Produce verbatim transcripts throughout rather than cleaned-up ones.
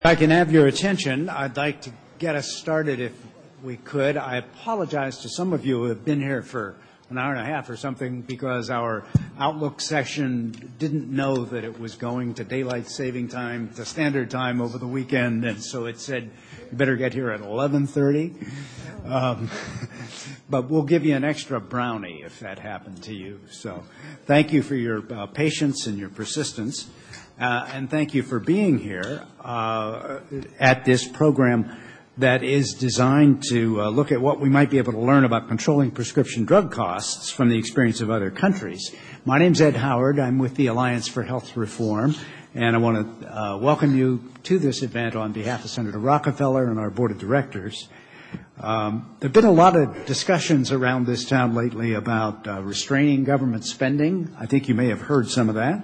If I can have your attention, I'd like to get us started if we could. I apologize to some of you who have been here for an hour and a half or something because our Outlook session didn't know that it was going to daylight saving time, to standard time over the weekend, and so it said you better get here at eleven thirty. Um, but we'll give you an extra brownie if that happened to you. So thank you for your uh, patience and your persistence. Uh, and thank you for being here uh, at this program that is designed to uh, look at what we might be able to learn about controlling prescription drug costs from the experience of other countries. My name's Ed Howard. I'm with the Alliance for Health Reform, and I want to uh, welcome you to this event on behalf of Senator Rockefeller and our board of directors. Um, there have been a lot of discussions around this town lately about uh, restraining government spending. I think you may have heard some of that.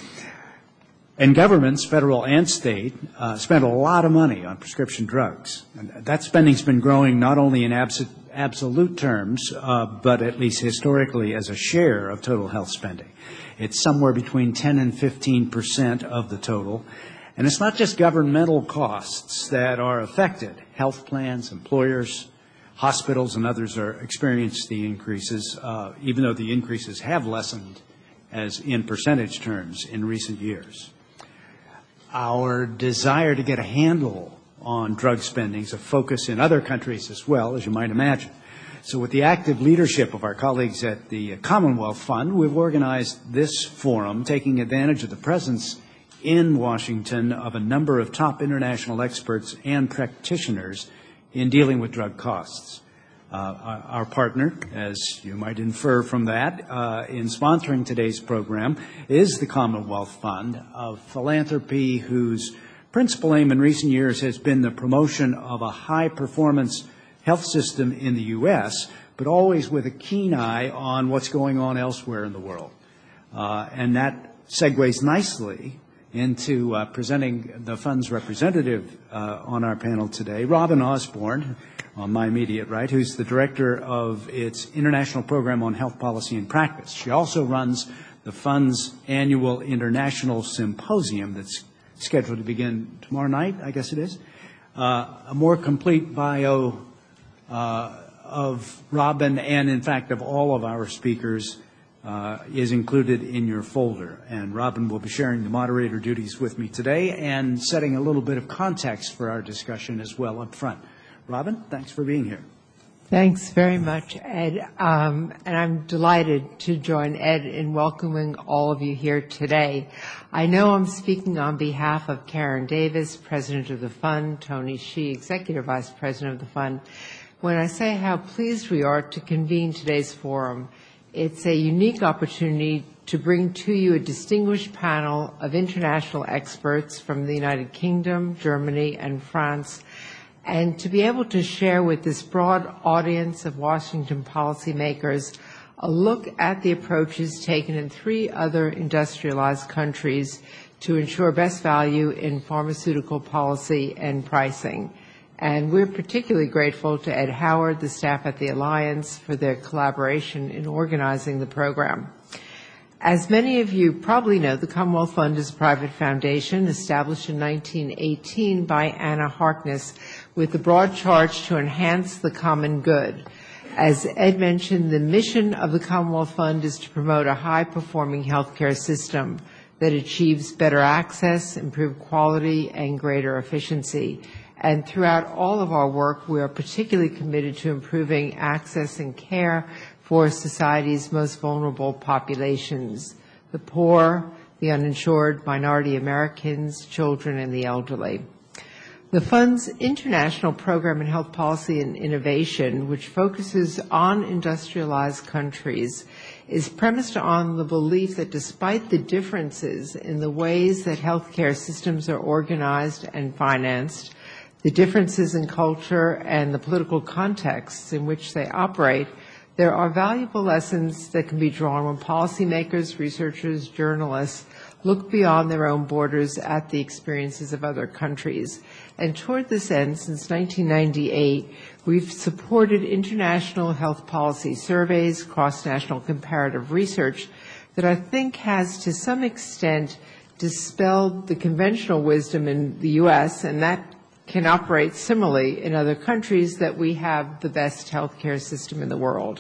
And governments, federal and state, uh, spend a lot of money on prescription drugs. And that spending's been growing not only in abso- absolute terms, uh, but at least historically as a share of total health spending. It's somewhere between ten and fifteen percent of the total. And it's not just governmental costs that are affected. Health plans, employers, hospitals, and others are experience the increases, uh, even though the increases have lessened as in percentage terms in recent years. Our desire to get a handle on drug spending is a focus in other countries as well, as you might imagine. So with the active leadership of our colleagues at the Commonwealth Fund, we've organized this forum, taking advantage of the presence in Washington of a number of top international experts and practitioners in dealing with drug costs. Uh, our partner, as you might infer from that, uh, in sponsoring today's program is the Commonwealth Fund, a philanthropy whose principal aim in recent years has been the promotion of a high-performance health system in the U S, but always with a keen eye on what's going on elsewhere in the world. Uh, and that segues nicely into uh, presenting the fund's representative uh, on our panel today, Robin Osborne, on my immediate right, who's the director of its International Program on Health Policy and Practice. She also runs the fund's annual international symposium that's scheduled to begin tomorrow night, I guess it is. Uh, a more complete bio uh, of Robin and, in fact, of all of our speakers uh, is included in your folder. And Robin will be sharing the moderator duties with me today and setting a little bit of context for our discussion as well up front. Robin, thanks for being here. Thanks very much, Ed. Um, and I'm delighted to join Ed in welcoming all of you here today. I know I'm speaking on behalf of Karen Davis, President of the Fund, Tony Shi, Executive Vice President of the Fund. When I say how pleased we are to convene today's forum, it's a unique opportunity to bring to you a distinguished panel of international experts from the United Kingdom, Germany, and France, and to be able to share with this broad audience of Washington policymakers a look at the approaches taken in three other industrialized countries to ensure best value in pharmaceutical policy and pricing. And we're particularly grateful to Ed Howard, the staff at the Alliance, for their collaboration in organizing the program. As many of you probably know, the Commonwealth Fund is a private foundation established in nineteen eighteen by Anna Harkness with the broad charge to enhance the common good. As Ed mentioned, the mission of the Commonwealth Fund is to promote a high-performing healthcare system that achieves better access, improved quality, and greater efficiency. And throughout all of our work, we are particularly committed to improving access and care for society's most vulnerable populations, the poor, the uninsured, minority Americans, children, and the elderly. The Fund's International Program in Health Policy and Innovation, which focuses on industrialized countries, is premised on the belief that despite the differences in the ways that healthcare systems are organized and financed, the differences in culture and the political contexts in which they operate, there are valuable lessons that can be drawn when policymakers, researchers, journalists look beyond their own borders at the experiences of other countries. And toward this end, since nineteen ninety-eight, we've supported international health policy surveys, cross-national comparative research that I think has to some extent dispelled the conventional wisdom in the U S, and that can operate similarly in other countries, that we have the best healthcare system in the world.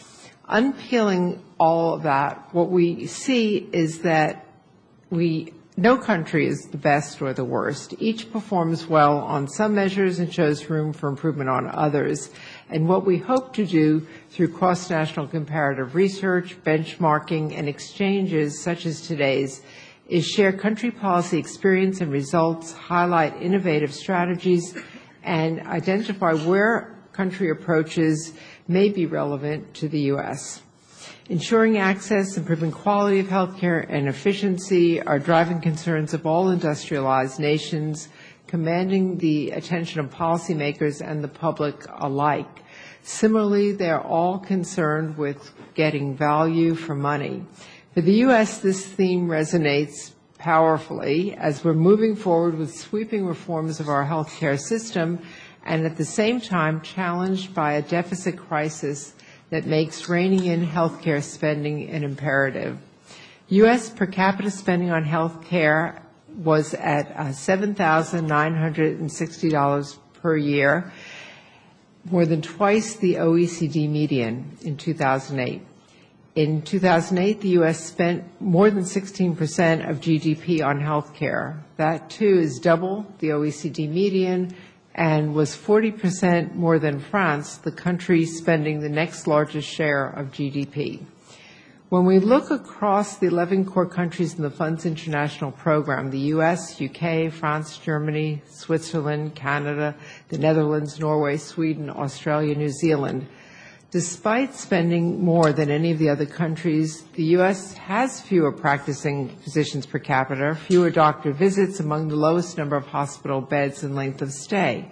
Unpeeling all of that, what we see is that we no country is the best or the worst. Each performs well on some measures and shows room for improvement on others. And what we hope to do through cross-national comparative research, benchmarking, and exchanges such as today's is share country policy experience and results, highlight innovative strategies, and identify where country approaches may be relevant to the U S. Ensuring access, improving quality of healthcare, and efficiency are driving concerns of all industrialized nations, commanding the attention of policymakers and the public alike. Similarly, they're all concerned with getting value for money. For the U S, this theme resonates powerfully as we're moving forward with sweeping reforms of our healthcare system and at the same time challenged by a deficit crisis that makes reining in healthcare spending an imperative. U S per capita spending on healthcare was at uh, seven thousand nine hundred sixty dollars per year, more than twice the O E C D median in two thousand eight. In two thousand eight, the U S spent more than sixteen percent of G D P on healthcare. That, too, is double the O E C D median and was forty percent more than France, the country spending the next largest share of G D P. When we look across the eleven core countries in the Fund's international program, the U S, U K, France, Germany, Switzerland, Canada, the Netherlands, Norway, Sweden, Australia, New Zealand, despite spending more than any of the other countries, the U S has fewer practicing physicians per capita, fewer doctor visits, among the lowest number of hospital beds and length of stay.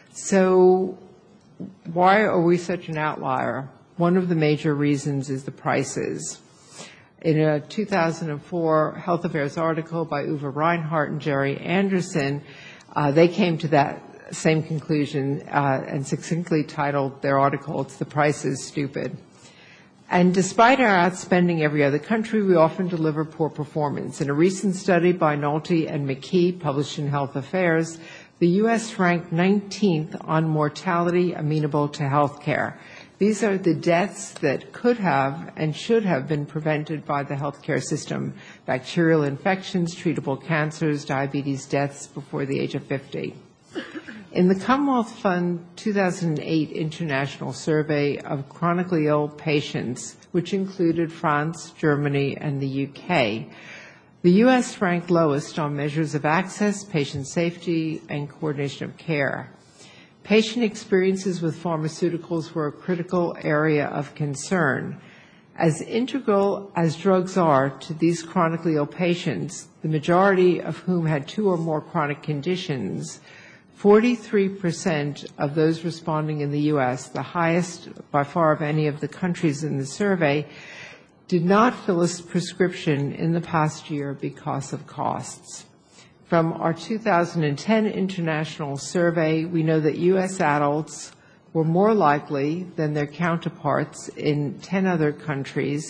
So why are we such an outlier? One of the major reasons is the prices. In a two thousand four Health Affairs article by Uwe Reinhardt and Jerry Anderson, uh, they came to that same conclusion uh, and succinctly titled their article, "It's the Price is Stupid." And despite our outspending every other country, we often deliver poor performance. In a recent study by Nolte and McKee, published in Health Affairs, the U S ranked nineteenth on mortality amenable to health care. These are the deaths that could have and should have been prevented by the healthcare system: bacterial infections, treatable cancers, diabetes, deaths before the age of fifty. In the Commonwealth Fund two thousand eight International Survey of Chronically Ill Patients, which included France, Germany, and the U K, the U S ranked lowest on measures of access, patient safety, and coordination of care. Patient experiences with pharmaceuticals were a critical area of concern. As integral as drugs are to these chronically ill patients, the majority of whom had two or more chronic conditions, forty-three percent of those responding in the U S, the highest by far of any of the countries in the survey, did not fill a prescription in the past year because of costs. From our two thousand ten international survey, we know that U S adults were more likely than their counterparts in ten other countries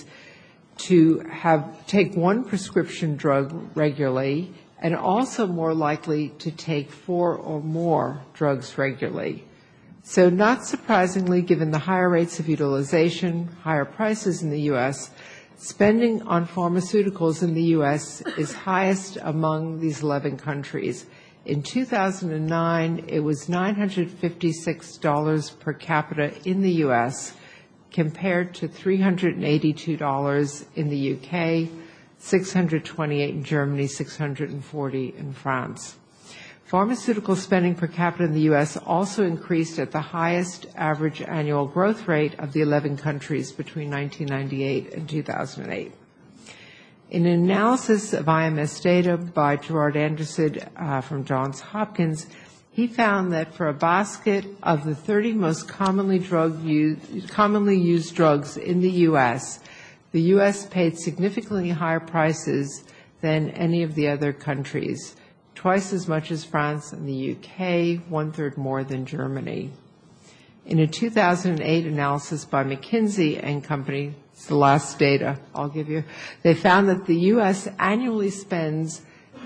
to have take one prescription drug regularly, and also more likely to take four or more drugs regularly. So not surprisingly, given the higher rates of utilization, higher prices in the U S, spending on pharmaceuticals in the U S is highest among these eleven countries. In two thousand nine, it was nine hundred fifty-six dollars per capita in the U S, compared to three hundred eighty-two dollars in the U K, six hundred twenty-eight dollars in Germany, six hundred forty dollars in France. Pharmaceutical spending per capita in the U S also increased at the highest average annual growth rate of the eleven countries between nineteen ninety-eight and two thousand eight. In an analysis of I M S data by Gerard Anderson uh, from Johns Hopkins, he found that for a basket of the thirty most commonly, drug used, commonly used drugs in the U S, the U S paid significantly higher prices than any of the other countries, twice as much as France and the U K, one-third more than Germany. In a two thousand eight analysis by McKinsey and Company, it's the last data I'll give you, they found that the U S annually spends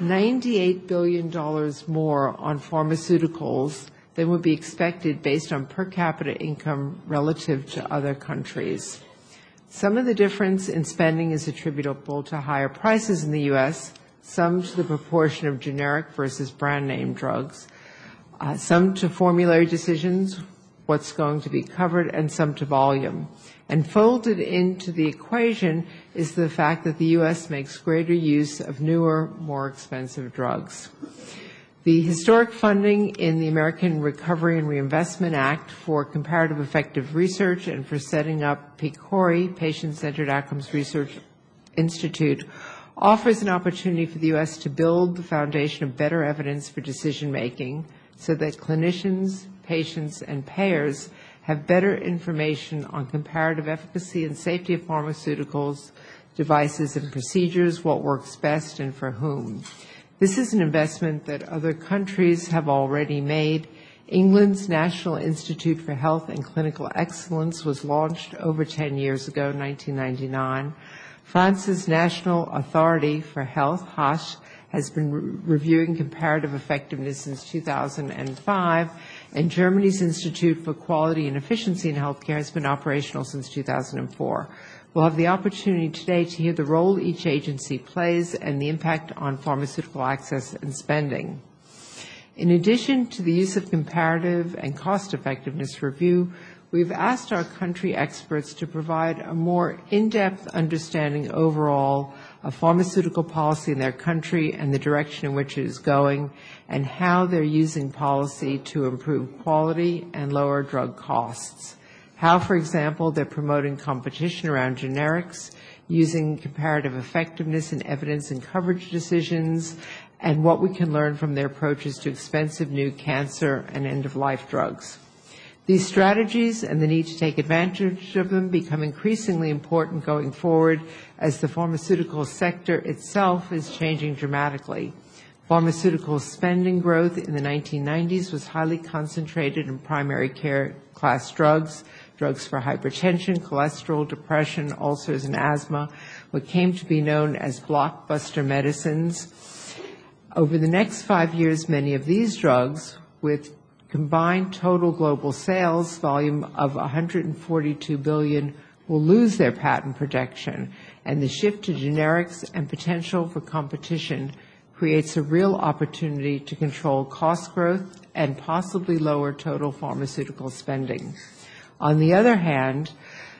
ninety-eight billion dollars more on pharmaceuticals than would be expected based on per capita income relative to other countries. Some of the difference in spending is attributable to higher prices in the U S, some to the proportion of generic versus brand name drugs, uh, some to formulary decisions, what's going to be covered, and some to volume. And folded into the equation is the fact that the U S makes greater use of newer, more expensive drugs. The historic funding in the American Recovery and Reinvestment Act for comparative effective research and for setting up PCORI, Patient-Centered Outcomes Research Institute, offers an opportunity for the U S to build the foundation of better evidence for decision-making so that clinicians, patients, and payers have better information on comparative efficacy and safety of pharmaceuticals, devices, and procedures, what works best and for whom. This is an investment that other countries have already made. England's National Institute for Health and Clinical Excellence was launched over ten years ago, nineteen ninety-nine. France's National Authority for Health, H A S, has been re- reviewing comparative effectiveness since two thousand five, and Germany's Institute for Quality and Efficiency in Healthcare has been operational since two thousand four. We'll have the opportunity today to hear the role each agency plays and the impact on pharmaceutical access and spending. In addition to the use of comparative and cost-effectiveness review, we've asked our country experts to provide a more in-depth understanding overall of pharmaceutical policy in their country and the direction in which it is going, and how they're using policy to improve quality and lower drug costs. How, for example, they're promoting competition around generics, using comparative effectiveness and evidence in coverage decisions, and what we can learn from their approaches to expensive new cancer and end-of-life drugs. These strategies and the need to take advantage of them become increasingly important going forward as the pharmaceutical sector itself is changing dramatically. Pharmaceutical spending growth in the nineteen nineties was highly concentrated in primary care class drugs, drugs for hypertension, cholesterol, depression, ulcers, and asthma, what came to be known as blockbuster medicines. Over the next five years, many of these drugs, with combined total global sales volume of one hundred forty-two billion dollars, will lose their patent protection, and the shift to generics and potential for competition creates a real opportunity to control cost growth and possibly lower total pharmaceutical spending. On the other hand,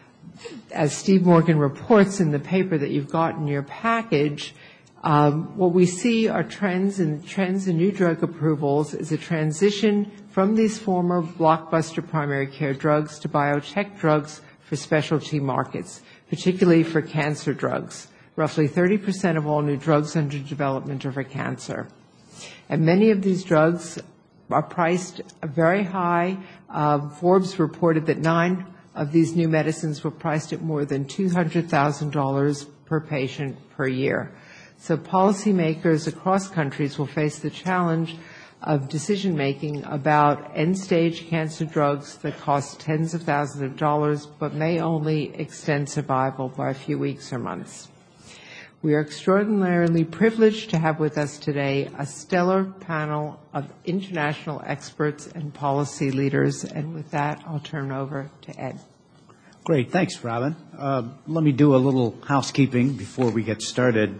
as Steve Morgan reports in the paper that you've got in your package, um, what we see are trends in trends in new drug approvals is a transition from these former blockbuster primary care drugs to biotech drugs for specialty markets, particularly for cancer drugs. Roughly thirty percent of all new drugs under development are for cancer. And many of these drugs are priced very high. Uh, Forbes reported that nine of these new medicines were priced at more than two hundred thousand dollars per patient per year. So policymakers across countries will face the challenge of decision-making about end-stage cancer drugs that cost tens of thousands of dollars but may only extend survival by a few weeks or months. We are extraordinarily privileged to have with us today a stellar panel of international experts and policy leaders. And with that, I'll turn over to Ed. Great. Thanks, Robin. Uh, let me do a little housekeeping before we get started.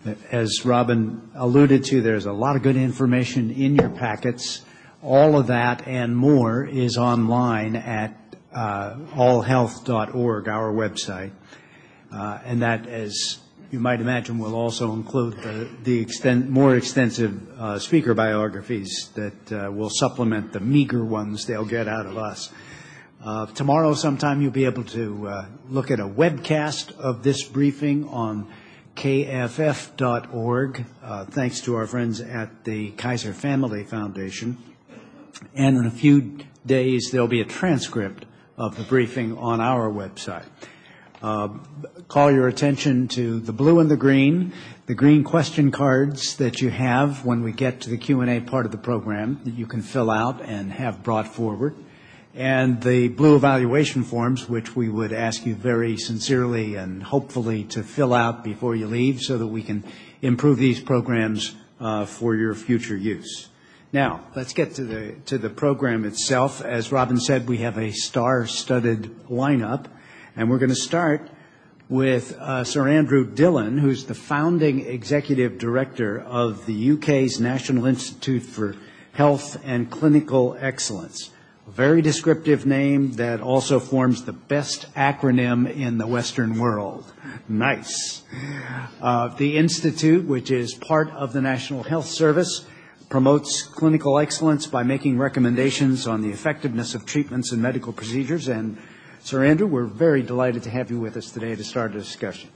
As Robin alluded to, there's a lot of good information in your packets. All of that and more is online at uh, all health dot org, our website. Uh, and that, as you might imagine, will also include the, the extent, more extensive uh, speaker biographies that uh, will supplement the meager ones they'll get out of us. Uh, tomorrow sometime you'll be able to uh, look at a webcast of this briefing on K F F dot org, uh, thanks to our friends at the Kaiser Family Foundation. And in a few days there'll be a transcript of the briefing on our website. Uh, call your attention to the blue and the green, the green question cards that you have when we get to the Q and A part of the program that you can fill out and have brought forward, and the blue evaluation forms, which we would ask you very sincerely and hopefully to fill out before you leave so that we can improve these programs uh, for your future use. Now, let's get to the to the program itself. As Robin said, we have a star-studded lineup, and we're going to start with uh, Sir Andrew Dillon, who's the founding executive director of the U K's National Institute for Health and Clinical Excellence. A very descriptive name that also forms the best acronym in the Western world. Nice. Uh, the Institute, which is part of the National Health Service, promotes clinical excellence by making recommendations on the effectiveness of treatments and medical procedures. And Sir Andrew, we're very delighted to have you with us today to start a discussion.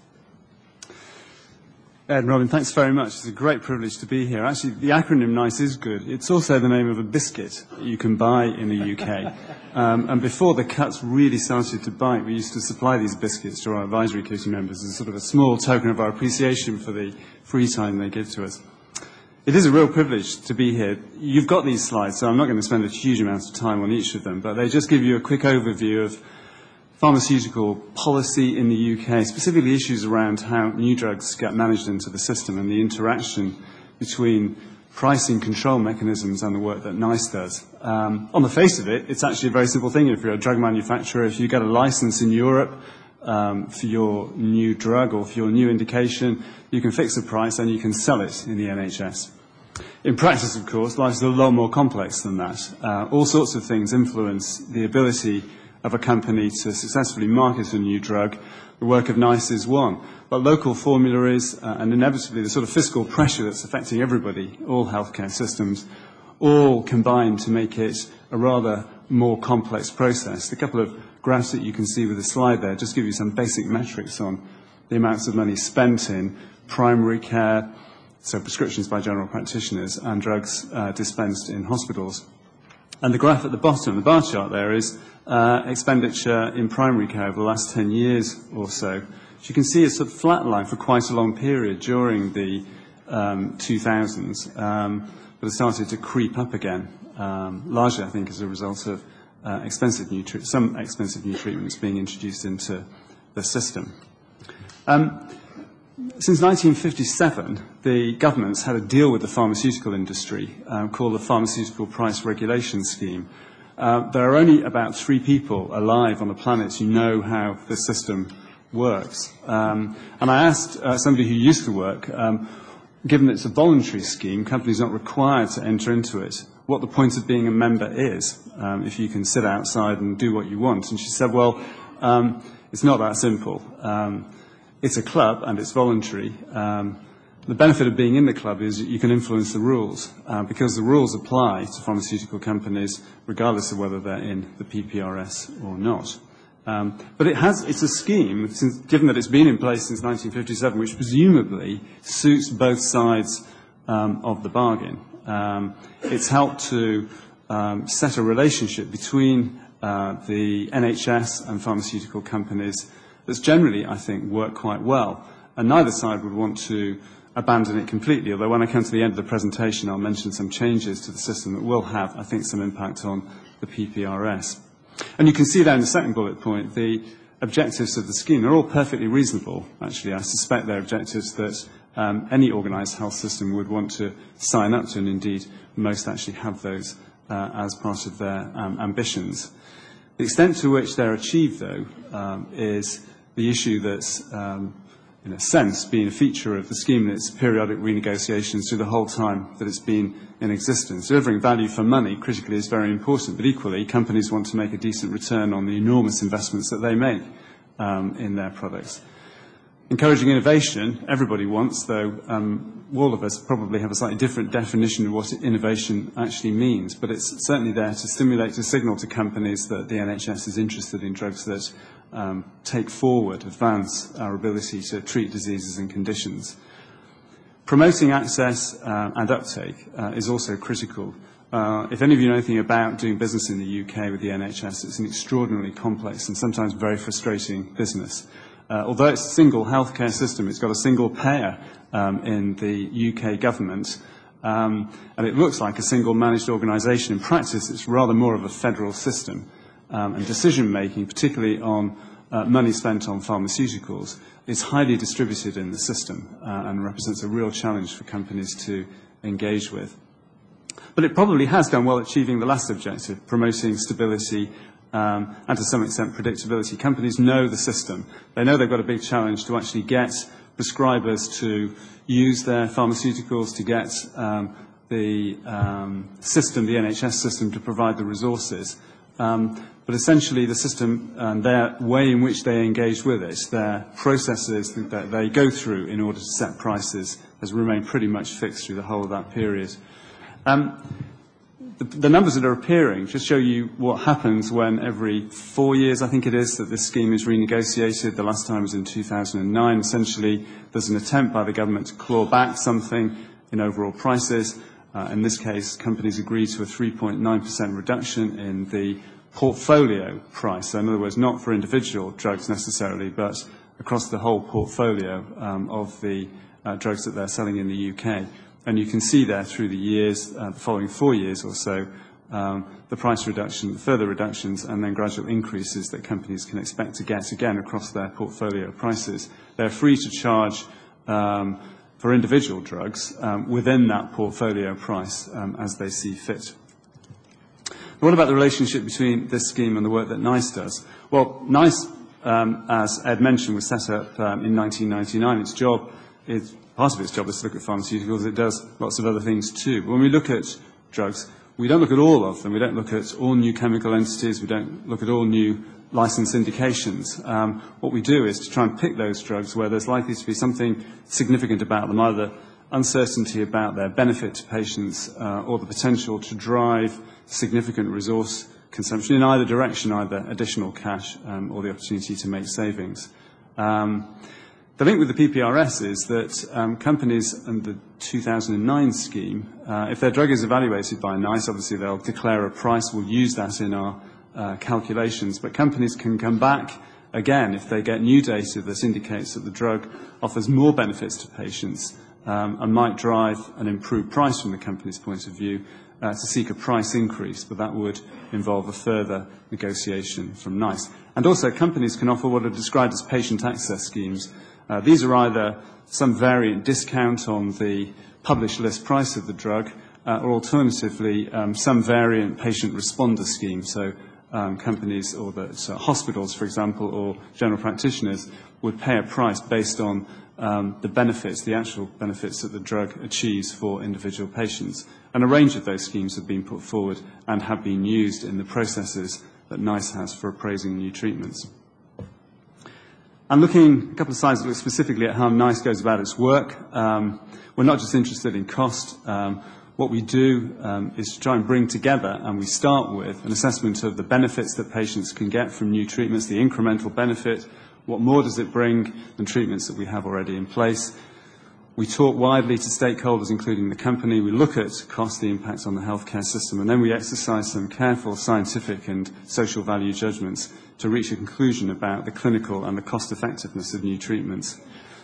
Ed and Robin, thanks very much. It's a great privilege to be here. Actually, the acronym NICE is good. It's also the name of a biscuit you can buy in the U K. Um, and before the cuts really started to bite, we used to supply these biscuits to our advisory committee members as sort of a small token of our appreciation for the free time they give to us. It is a real privilege to be here. You've got these slides, so I'm not going to spend a huge amount of time on each of them, but they just give you a quick overview of pharmaceutical policy in the U K, specifically issues around how new drugs get managed into the system and the interaction between pricing control mechanisms and the work that NICE does. Um, on the face of it, it's actually a very simple thing. If you're a drug manufacturer, if you get a license in Europe um, for your new drug or for your new indication, you can fix the price and you can sell it in the N H S. In practice, of course, life is a lot more complex than that. Uh, all sorts of things influence the ability of a company to successfully market a new drug. The work of NICE is one. But local formularies uh, and inevitably the sort of fiscal pressure that's affecting everybody, all healthcare systems, all combine to make it a rather more complex process. The couple of graphs that you can see with the slide there just give you some basic metrics on the amounts of money spent in primary care, so prescriptions by general practitioners, and drugs uh, dispensed in hospitals. And the graph at the bottom, the bar chart there, is uh, expenditure in primary care over the last ten years or so. As you can see, it's sort of flatlined for quite a long period during the um, two thousands, um, but it started to creep up again, um, largely, I think, as a result of uh, expensive new tre- some expensive new treatments being introduced into the system. Um, Since nineteen fifty-seven, the government's had a deal with the pharmaceutical industry um, called the Pharmaceutical Price Regulation Scheme. Uh, there are only about three people alive on the planet who know how the system works. Um, and I asked uh, somebody who used to work, um, given that it's a voluntary scheme, companies are not required to enter into it, what the point of being a member is, um, if you can sit outside and do what you want. And she said, well, um, it's not that simple. Um, It's a club and it's voluntary. Um, the benefit of being in the club is you can influence the rules uh, because the rules apply to pharmaceutical companies regardless of whether they're in the P P R S or not. Um, but it has, it's a scheme, since, given that it's been in place since nineteen fifty-seven, which presumably suits both sides um, of the bargain. Um, it's helped to um, set a relationship between uh, the N H S and pharmaceutical companies that's generally, I think, worked quite well. And neither side would want to abandon it completely, although when I come to the end of the presentation, I'll mention some changes to the system that will have, I think, some impact on the P P R S. And you can see there in the second bullet point, the objectives of the scheme. They're all perfectly reasonable, actually. I suspect they're objectives that um, any organised health system would want to sign up to, and indeed, most actually have those uh, as part of their um, ambitions. The extent to which they're achieved, though, um, is the issue that's, um, in a sense, been a feature of the scheme in its periodic renegotiations through the whole time that it's been in existence. Delivering value for money, critically, is very important, but equally, companies want to make a decent return on the enormous investments that they make um, in their products. Encouraging innovation, everybody wants, though um, all of us probably have a slightly different definition of what innovation actually means, but it's certainly there to stimulate, to signal to companies that the N H S is interested in drugs that um, take forward, advance our ability to treat diseases and conditions. Promoting access uh, and uptake uh, is also critical. Uh, if any of you know anything about doing business in the U K with the N H S, it's an extraordinarily complex and sometimes very frustrating business. Uh, although it's a single healthcare system, it's got a single payer um, in the U K government, um, and it looks like a single managed organisation. In practice, it's rather more of a federal system, um, and decision-making, particularly on uh, money spent on pharmaceuticals, is highly distributed in the system uh, and represents a real challenge for companies to engaged with. But it probably has done well achieving the last objective, promoting stability um, and to some extent predictability. Companies know the system. They know they've got a big challenge to actually get prescribers to use their pharmaceuticals, to get um, the um, system, the N H S system, to provide the resources. Um, but essentially the system and their way in which they engage with it, their processes that they go through in order to set prices, has remained pretty much fixed through the whole of that period. Um, the, the numbers that are appearing just show you what happens when every four years, I think it is, that this scheme is renegotiated. The last time was in two thousand nine. Essentially, there's an attempt by the government to claw back something in overall prices. Uh, in this case, companies agreed to a three point nine percent reduction in the portfolio price. So in other words, not for individual drugs necessarily, but across the whole portfolio um, of the uh, drugs that they're selling in the U K. And you can see there through the years, uh, the following four years or so, um, the price reduction, further reductions, and then gradual increases that companies can expect to get again across their portfolio prices. They're free to charge um, for individual drugs um, within that portfolio price um, as they see fit. What about the relationship between this scheme and the work that NICE does? Well, NICE, um, as Ed mentioned, was set up um, in nineteen ninety-nine. Its job is, part of its job is to look at pharmaceuticals. It does lots of other things too. But when we look at drugs, we don't look at all of them. We don't look at all new chemical entities. We don't look at all new license indications. Um, what we do is to try and pick those drugs where there's likely to be something significant about them, either uncertainty about their benefit to patients uh, or the potential to drive significant resource consumption in either direction, either additional cash um, or the opportunity to make savings. Um, the link with the P P R S is that um, companies under the two thousand nine scheme, uh, if their drug is evaluated by NICE, obviously they'll declare a price. We'll use that in our uh, calculations. But companies can come back again if they get new data that indicates that the drug offers more benefits to patients um, and might drive an improved price from the company's point of view, Uh, to seek a price increase, but that would involve a further negotiation from NICE. And also, companies can offer what are described as patient access schemes. Uh, these are either some variant discount on the published list price of the drug, uh, or alternatively, um, some variant patient responder scheme. So um, companies or the, so hospitals, for example, or general practitioners would pay a price based on um, the benefits, the actual benefits that the drug achieves for individual patients. And a range of those schemes have been put forward and have been used in the processes that NICE has for appraising new treatments. I'm looking a couple of slides that look specifically at how NICE goes about its work. Um, we're not just interested in cost. Um, what we do um, is to try and bring together, and we start with an assessment of the benefits that patients can get from new treatments, the incremental benefit. What more does it bring than treatments that we have already in place? We talk widely to stakeholders, including the company. We look at cost, the impact on the healthcare system, and then we exercise some careful scientific and social value judgments to reach a conclusion about the clinical and the cost-effectiveness of new treatments.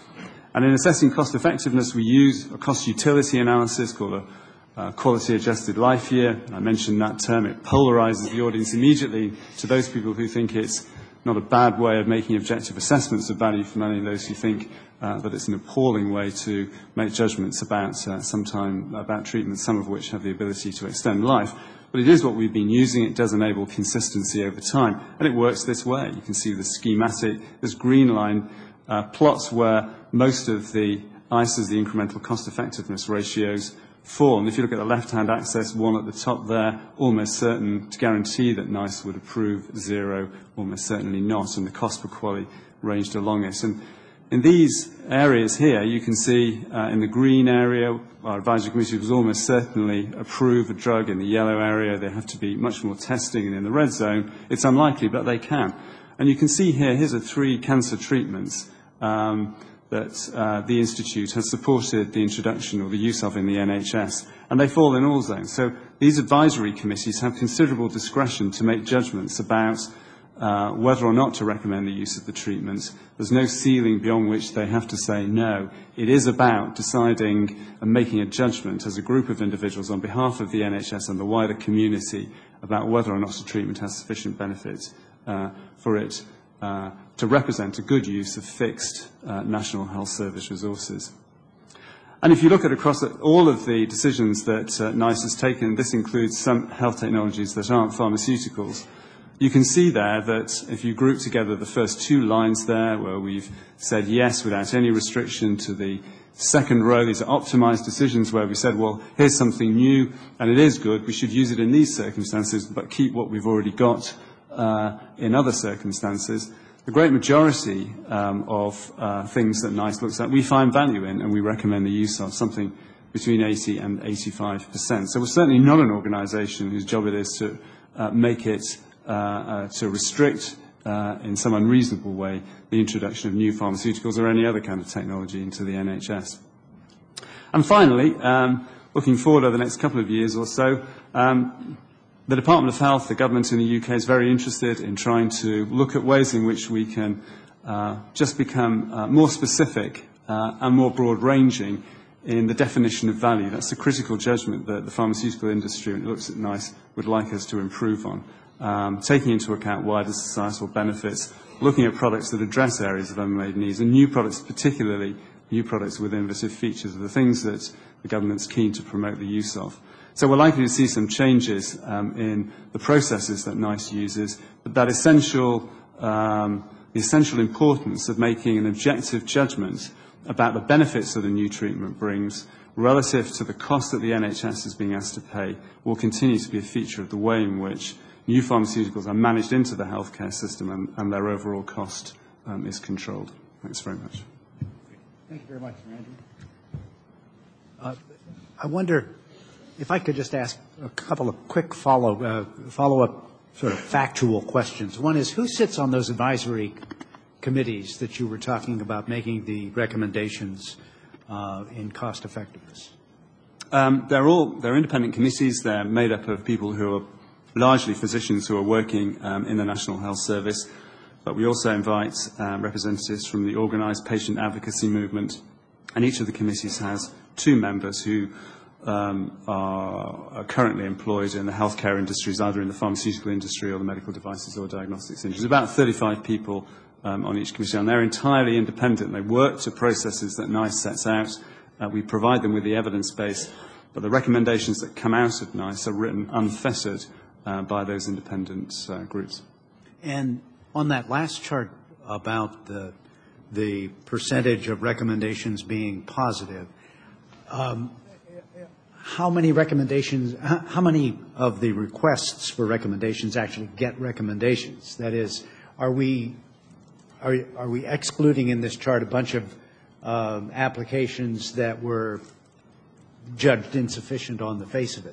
And in assessing cost-effectiveness, we use a cost-utility analysis called a uh, quality-adjusted life year. I mentioned that term. It polarizes the audience immediately to those people who think it's not a bad way of making objective assessments of value for money, those who think uh, that it's an appalling way to make judgments about uh, sometime about treatments, some of which have the ability to extend life. But it is what we've been using. It does enable consistency over time, and it works this way. You can see the schematic, this green line uh, plots where most of the I C Es, the incremental cost-effectiveness ratios, fall. And if you look at the left-hand axis, one at the top there, almost certain to guarantee that NICE would approve, zero, almost certainly not, and the cost per quality ranged along it. And in these areas here, you can see uh, in the green area, our advisory committee was almost certainly approve a drug. In the yellow area, there have to be much more testing, and in the red zone, it's unlikely, but they can. And you can see here, here's are three cancer treatments um, that uh, the Institute has supported the introduction or the use of in the N H S, and they fall in all zones. So these advisory committees have considerable discretion to make judgments about uh, whether or not to recommend the use of the treatments. There's no ceiling beyond which they have to say no. It is about deciding and making a judgment as a group of individuals on behalf of the N H S and the wider community about whether or not a treatment has sufficient benefit uh, for it uh, to represent a good use of fixed uh, National Health Service resources. And if you look at across all of the decisions that uh, NICE has taken, this includes some health technologies that aren't pharmaceuticals, you can see there that if you group together the first two lines there, where we've said yes without any restriction to the second row, these are optimized decisions where we said, well, here's something new, and it is good, we should use it in these circumstances, but keep what we've already got uh, in other circumstances. The great majority um, of uh, things that NICE looks at, we find value in, and we recommend the use of something between eighty and eighty-five percent. So we're certainly not an organization whose job it is to uh, make it, uh, uh, to restrict uh, in some unreasonable way the introduction of new pharmaceuticals or any other kind of technology into the N H S. And finally, um, looking forward over the next couple of years or so, um, the Department of Health, the government in the U K, is very interested in trying to look at ways in which we can uh, just become uh, more specific uh, and more broad-ranging in the definition of value. That's a critical judgment that the pharmaceutical industry, when it looks at NICE, would like us to improve on, um, taking into account wider societal benefits, looking at products that address areas of unmet needs, and new products, particularly new products with innovative features, are the things that the government's keen to promote the use of. So we're likely to see some changes um, in the processes that NICE uses, but that essential, um, the essential importance of making an objective judgment about the benefits that a new treatment brings relative to the cost that the N H S is being asked to pay will continue to be a feature of the way in which new pharmaceuticals are managed into the healthcare system and, and their overall cost um, is controlled. Thanks very much. Thank you very much, Andrew. Uh, I wonder if I could just ask a couple of quick follow, uh, follow-up sort of factual questions. One is, who sits on those advisory committees that you were talking about making the recommendations uh, in cost effectiveness? Um, they're all they're independent committees. They're made up of people who are largely physicians who are working um, in the National Health Service, but we also invite um, representatives from the organised patient advocacy movement, and each of the committees has two members who um, are, are currently employed in the healthcare industries, either in the pharmaceutical industry or the medical devices or diagnostics industry. There's about thirty-five people um, on each committee, and they're entirely independent. They work to processes that NICE sets out. Uh, we provide them with the evidence base, but the recommendations that come out of NICE are written unfettered uh, by those independent uh, groups. And on that last chart about the, the percentage of recommendations being positive, um, how many recommendations, how many of the requests for recommendations actually get recommendations? That is, are we, are, are we excluding in this chart a bunch of um, applications that were judged insufficient on the face of it?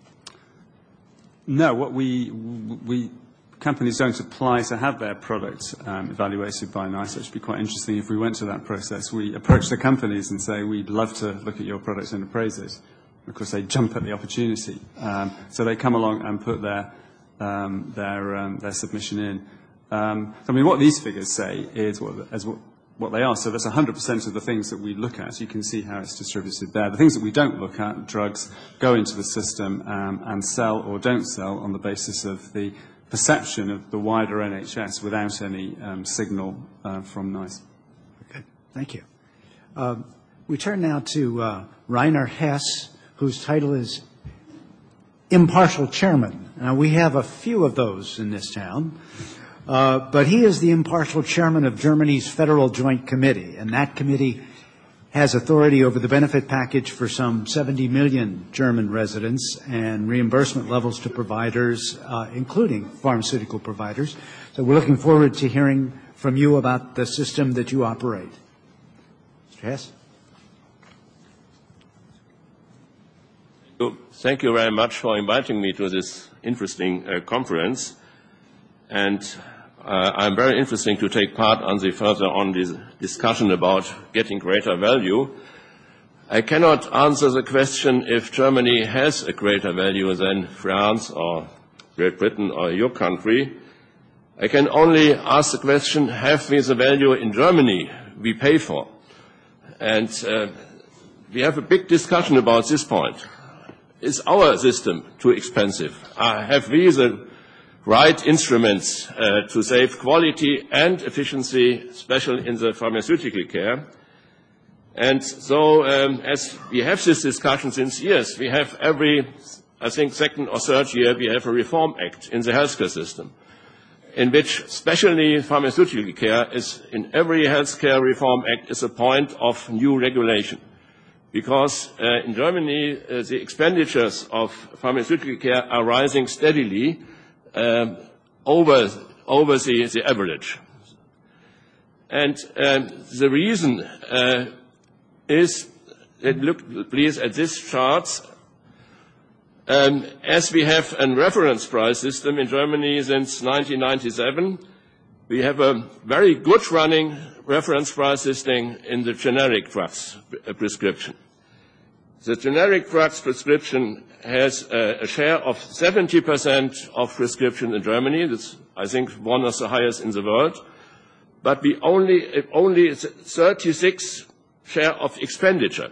No, what we, we companies don't apply to have their product um, evaluated by NICE. It should be quite interesting if we went to that process. We approach the companies and say, we'd love to look at your products and appraise it. Of course, they jump at the opportunity. Um, so they come along and put their, um, their, um, their submission in. Um, I mean, what these figures say is what, is what, what they are. So that's one hundred percent of the things that we look at. You can see how it's distributed there. The things that we don't look at, drugs, go into the system um, and sell or don't sell on the basis of the perception of the wider N H S without any um, signal uh, from NICE. Okay, thank you. Um, we turn now to uh, Rainer Hess, whose title is Impartial Chairman. Now, we have a few of those in this town, uh, but he is the impartial chairman of Germany's Federal Joint Committee, and that committee has authority over the benefit package for some seventy million German residents and reimbursement levels to providers, uh, including pharmaceutical providers. So we're looking forward to hearing from you about the system that you operate. Mister Hess? Thank you very much for inviting me to this interesting uh, conference. And uh, I'm very interested to take part on the further on this discussion about getting greater value. I cannot answer the question if Germany has a greater value than France or Great Britain or your country. I can only ask the question, have we the value in Germany we pay for? And uh, we have a big discussion about this point. Is our system too expensive? Uh, have we the right instruments uh, to save quality and efficiency, especially in the pharmaceutical care? And so um, as we have this discussion since years, we have every, I think, second or third year, we have a reform act in the healthcare system, in which especially pharmaceutical care is, in every healthcare reform act, is a point of new regulation. Because uh, in Germany, uh, the expenditures of pharmaceutical care are rising steadily um, over, over the, the average. And um, the reason uh, is, that look please at this chart, um, as we have a reference price system in Germany since nineteen ninety-seven, we have a very good running reference price system in the generic drugs prescription. The generic drugs prescription has a, a share of seventy percent of prescription in Germany. That's, I think, one of the highest in the world. But we only, only thirty-six share of expenditure.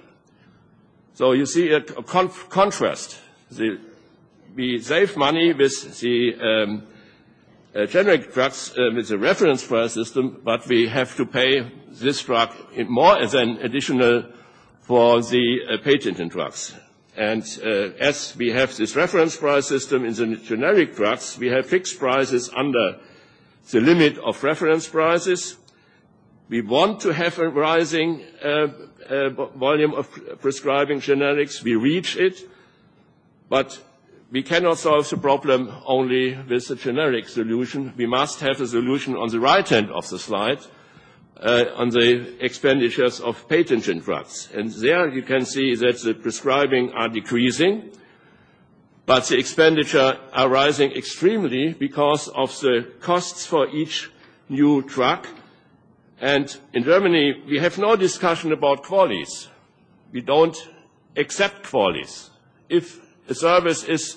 So you see a, a con contrast. The, we save money with the um, uh, generic drugs, uh, with the reference price system, but we have to pay this drug in more than additional for the uh, patented drugs. And uh, as we have this reference price system in the generic drugs, we have fixed prices under the limit of reference prices. We want to have a rising uh, uh, volume of prescribing generics. We reach it, but we cannot solve the problem only with a generic solution. We must have a solution on the right hand of the slide, uh, on the expenditures of patented drugs. And there you can see that the prescribing are decreasing, but the expenditure are rising extremely because of the costs for each new drug. And in Germany, we have no discussion about QALYs. We don't accept QALYs. If a service is,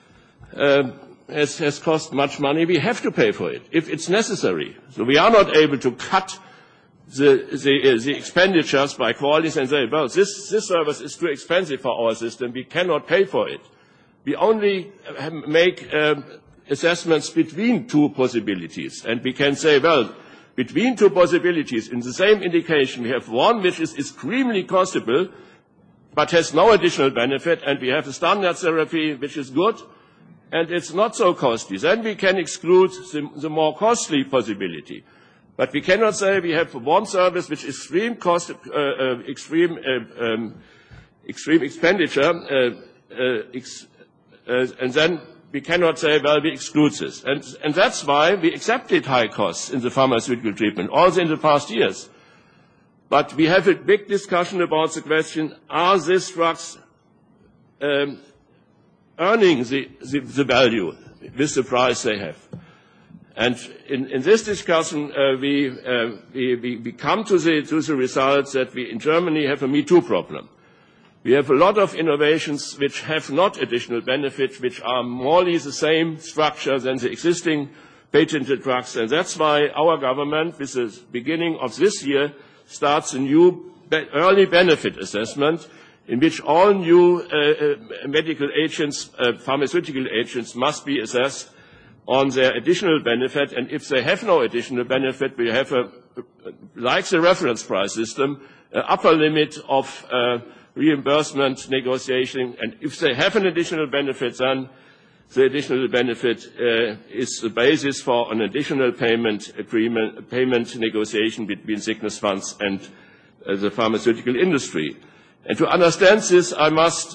uh, has, has cost much money, we have to pay for it, if it's necessary. So we are not able to cut the, the, uh, the expenditures by QALYs and say, well, this, this service is too expensive for our system, we cannot pay for it. We only make um, assessments between two possibilities, and we can say, well, between two possibilities in the same indication, we have one which is extremely costable, but has no additional benefit, and we have a standard therapy which is good, and it's not so costly. Then we can exclude the, the more costly possibility. But we cannot say we have one service which is extreme cost, uh, uh, extreme, uh, um, extreme expenditure, uh, uh, ex Uh, and then we cannot say, well, we exclude this. And, and that's why we accepted high costs in the pharmaceutical treatment, also in the past years. But we have a big discussion about the question, are these drugs um, earning the, the, the value with the price they have? And in, in this discussion, uh, we, uh, we, we, we come to the, to the results that we in Germany have a Me Too problem. We have a lot of innovations which have not additional benefits, which are more or less the same structure than the existing patented drugs. And that's why our government, with the beginning of this year, starts a new be early benefit assessment in which all new uh, uh, medical agents, uh, pharmaceutical agents, must be assessed on their additional benefit. And if they have no additional benefit, we have, a, like the reference price system, an upper limit of uh, reimbursement negotiation, and if they have an additional benefit, then the additional benefit uh, is the basis for an additional payment agreement, payment negotiation between sickness funds and uh, the pharmaceutical industry. And to understand this, I must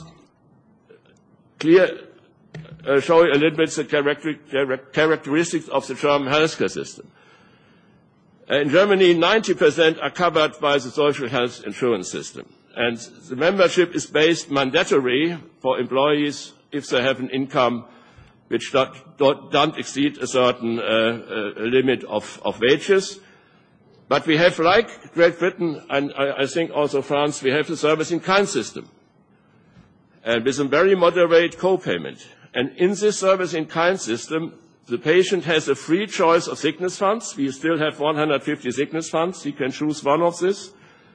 clear, uh, show you a little bit the character, characteristics of the German healthcare system. Uh, in Germany, ninety percent are covered by the social health insurance system. And the membership is based mandatory for employees if they have an income which doesn't exceed a certain uh, uh, limit of, of wages. But we have, like Great Britain and I, I think also France, we have the service in kind system, and with a very moderate co-payment. And in this service in kind system, the patient has a free choice of sickness funds. We still have one hundred fifty sickness funds. He can choose one of this.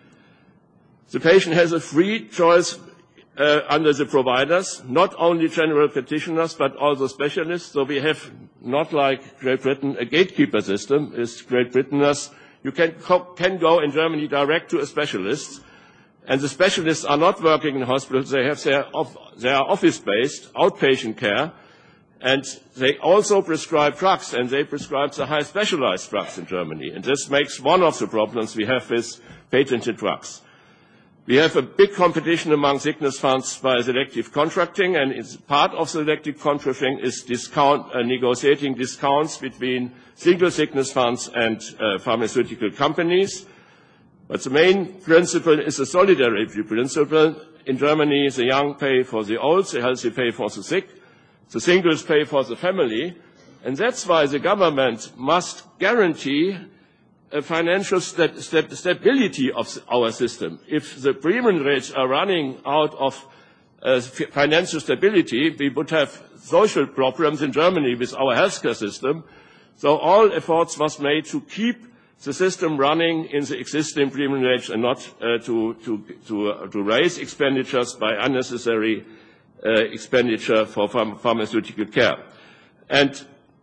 The patient has a free choice uh, under the providers, not only general practitioners, but also specialists. So we have, not like Great Britain, a gatekeeper system. It's Great Britain. You can, can go in Germany direct to a specialist, And the specialists are not working in hospitals. They have their, they are office-based, outpatient care, and they also prescribe drugs, and they prescribe the high specialized drugs in Germany. And this makes one of the problems we have with patented drugs. We have a big competition among sickness funds by selective contracting, and it's part of selective contracting is discount, uh, negotiating discounts between single sickness funds and uh, pharmaceutical companies. But the main principle is the solidarity principle. In Germany, the young pay for the old, the healthy pay for the sick. The singles pay for the family, and that's why the government must guarantee a financial st st stability of our system. If the premium rates are running out of uh, financial stability, we would have social problems in Germany with our healthcare system. So all efforts must be made to keep the system running in the existing premium rates and not uh, to, to, to, uh, to raise expenditures by unnecessary Uh, expenditure for pharm pharmaceutical care. And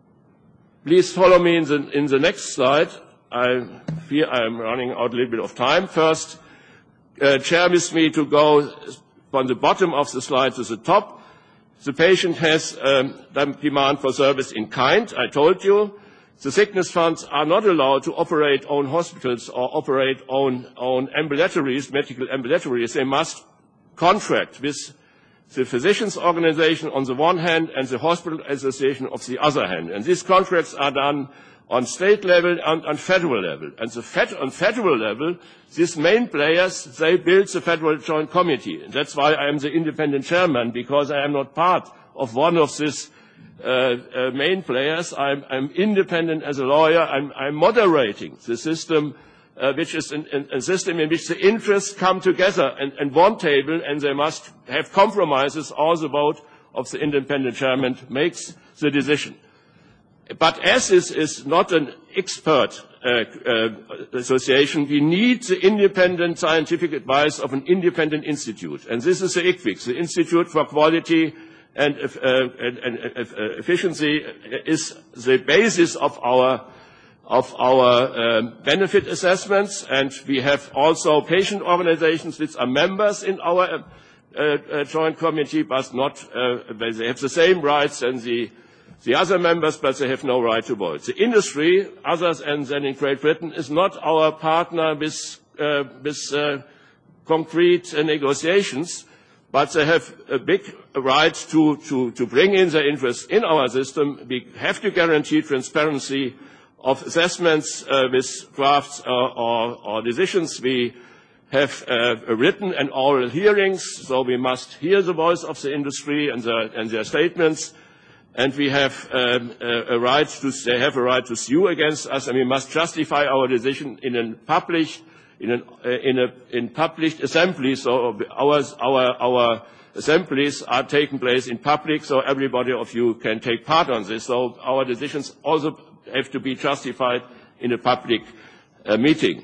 please follow me in the, in the next slide. I fear I am running out a little bit of time. First, uh, chair with me to go from the bottom of the slide to the top. The patient has um, demand for service in kind, I told you. The sickness funds are not allowed to operate own hospitals or operate own, own ambulatories, medical ambulatories. They must contract with the physicians' organization on the one hand and the hospital association on the other hand. And these contracts are done on state level and on federal level. And the fed on federal level, these main players, they build the Federal Joint Committee. And that's why I am the independent chairman, because I am not part of one of these uh, uh, main players. I'm, I'm independent as a lawyer. I'm, I'm moderating the system, Uh, which is an, an, a system in which the interests come together and, and one table, and they must have compromises. All the vote of the independent chairman makes the decision. But as this is not an expert uh, uh, association, we need the independent scientific advice of an independent institute. And this is the I C V I C, the Institute for Quality and, uh, and, and uh, Efficiency is the basis of our of our um, benefit assessments, and we have also patient organizations which are members in our uh, uh, joint committee, but not, uh, they have the same rights as the, the other members, but they have no right to vote. The industry, others than in Great Britain, is not our partner with, uh, with uh, concrete uh, negotiations, but they have a big right to, to, to bring in their interests in our system. We have to guarantee transparency of assessments uh, with drafts uh, or, or decisions. We have uh, written and oral hearings, so we must hear the voice of the industry and, the, and their statements. And we have um, a, a right to, they have a right to sue against us, and we must justify our decision in a published, in an, uh, in a, in published assembly. So our, our, our assemblies are taking place in public, so everybody of you can take part on this. So our decisions also have to be justified in a public uh, meeting.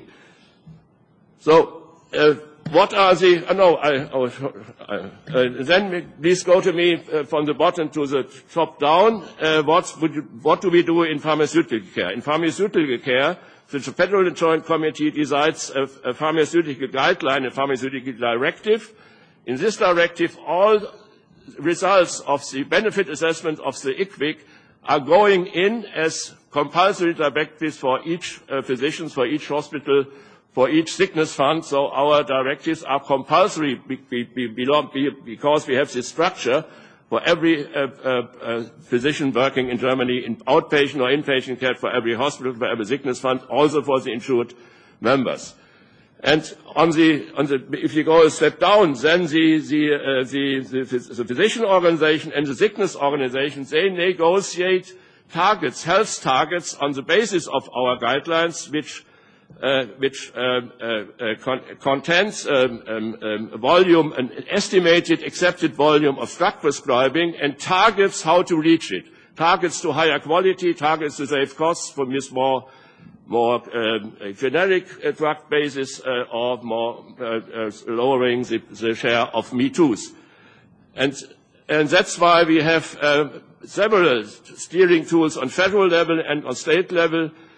So, uh, what are the? Uh, no, I, oh, uh, then please go to me uh, from the bottom to the top down. Uh, what would you, what do we do in pharmaceutical care? In pharmaceutical care, the Federal Joint Committee decides a, a pharmaceutical guideline, a pharmaceutical directive. In this directive, all results of the benefit assessment of the I C V I C are going in as compulsory directives for each uh, physician, for each hospital, for each sickness fund. So our directives are compulsory be, be, be, belong, be, because we have this structure for every uh, uh, uh, physician working in Germany in outpatient or inpatient care, for every hospital, for every sickness fund, also for the insured members. And on the, on the, if you go a step down, then the, the, uh, the, the, the physician organization and the sickness organizations, they negotiate targets, health targets, on the basis of our guidelines, which, uh, which uh, uh, uh, con contains um, um, um, volume, an estimated accepted volume of drug prescribing, and targets how to reach it. Targets to higher quality, targets to save costs from this more more um, generic uh, drug basis, uh, or more uh, uh, lowering the, the share of Me Too's. And, and that's why we have uh, several steering tools on federal level and on state level.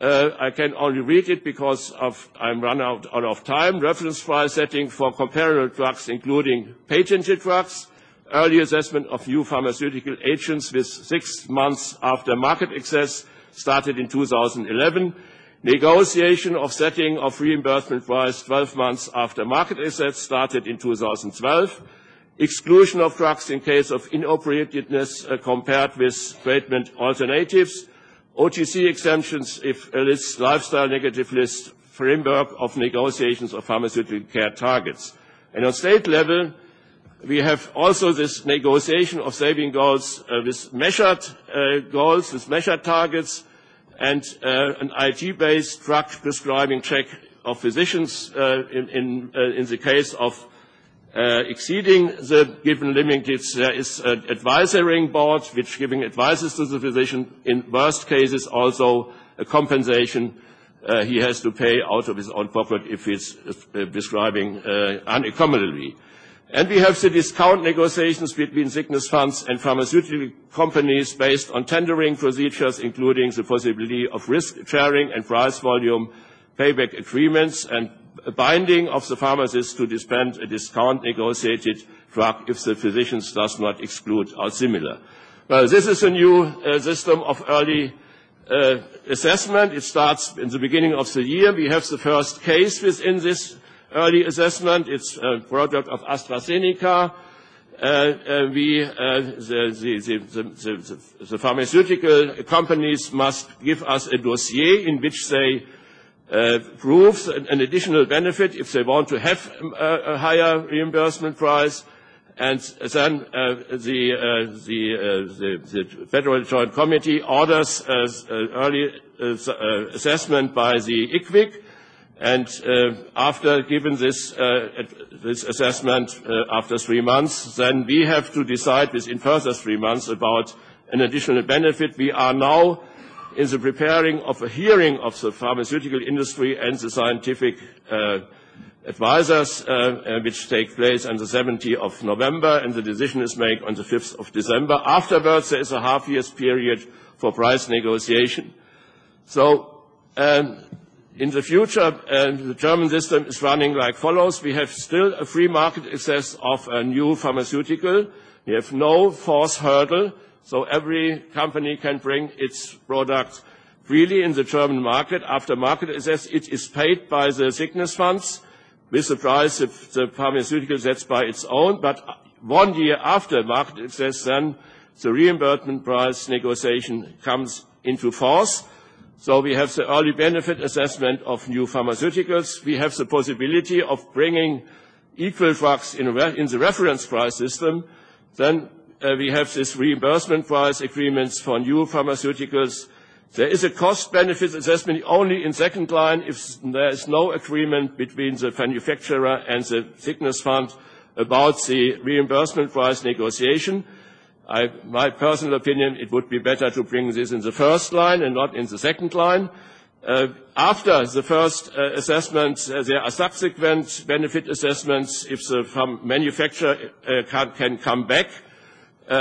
Uh, I can only read it because of, I'm run out, out of time. Reference price setting for comparable drugs, including patented drugs. Early assessment of new pharmaceutical agents with six months after market access started in two thousand eleven. Negotiation of setting of reimbursement price twelve months after market access started in two thousand twelve. Exclusion of drugs in case of inappropriateness uh, compared with treatment alternatives. O T C exemptions if a list, lifestyle negative list, framework of negotiations of pharmaceutical care targets. And on state level, we have also this negotiation of saving goals uh, with measured uh, goals, with measured targets, and uh, an I T-based drug prescribing check of physicians uh, in, in, uh, in the case of Uh, exceeding the given limits. There is an advisory board which giving advices to the physician. In worst cases, also a compensation uh, he has to pay out of his own pocket if he's uh, prescribing uh, unaccommodatably. And we have the discount negotiations between sickness funds and pharmaceutical companies based on tendering procedures, including the possibility of risk sharing and price volume payback agreements, and a binding of the pharmacist to dispense a discount negotiated drug if the physician does not exclude or similar. Well, this is a new uh, system of early uh, assessment. It starts in the beginning of the year. We have the first case within this early assessment. It's a product of AstraZeneca. Uh, uh, we, uh, the, the, the, the, the, the pharmaceutical companies must give us a dossier in which they Uh, proves an, an additional benefit if they want to have uh, a higher reimbursement price, and then uh, the, uh, the, uh, the, the Federal Joint Committee orders uh, uh, early uh, uh, assessment by the I C V I C, and uh, after given this, uh, this assessment uh, after three months, then we have to decide within further three months about an additional benefit. We are now in the preparing of a hearing of the pharmaceutical industry and the scientific uh, advisors, uh, uh, which take place on the seventeenth of November, and the decision is made on the fifth of December. Afterwards, there is a half-year period for price negotiation. So, um, in the future, uh, the German system is running like follows. We have still a free market access of a new pharmaceutical. We have no force hurdle. So every company can bring its product freely in the German market. After market access, it is paid by the sickness funds with the price if the pharmaceutical sets by its own. But one year after market access, then the reimbursement price negotiation comes into force. So we have the early benefit assessment of new pharmaceuticals. We have the possibility of bringing equal drugs in, in the reference price system. Then Uh, we have this reimbursement price agreements for new pharmaceuticals. There is a cost-benefit assessment only in second line if there is no agreement between the manufacturer and the sickness fund about the reimbursement price negotiation. I, my personal opinion, it would be better to bring this in the first line and not in the second line. Uh, after the first uh, assessment, uh, there are subsequent benefit assessments if the manufacturer uh, can, can come back. Uh,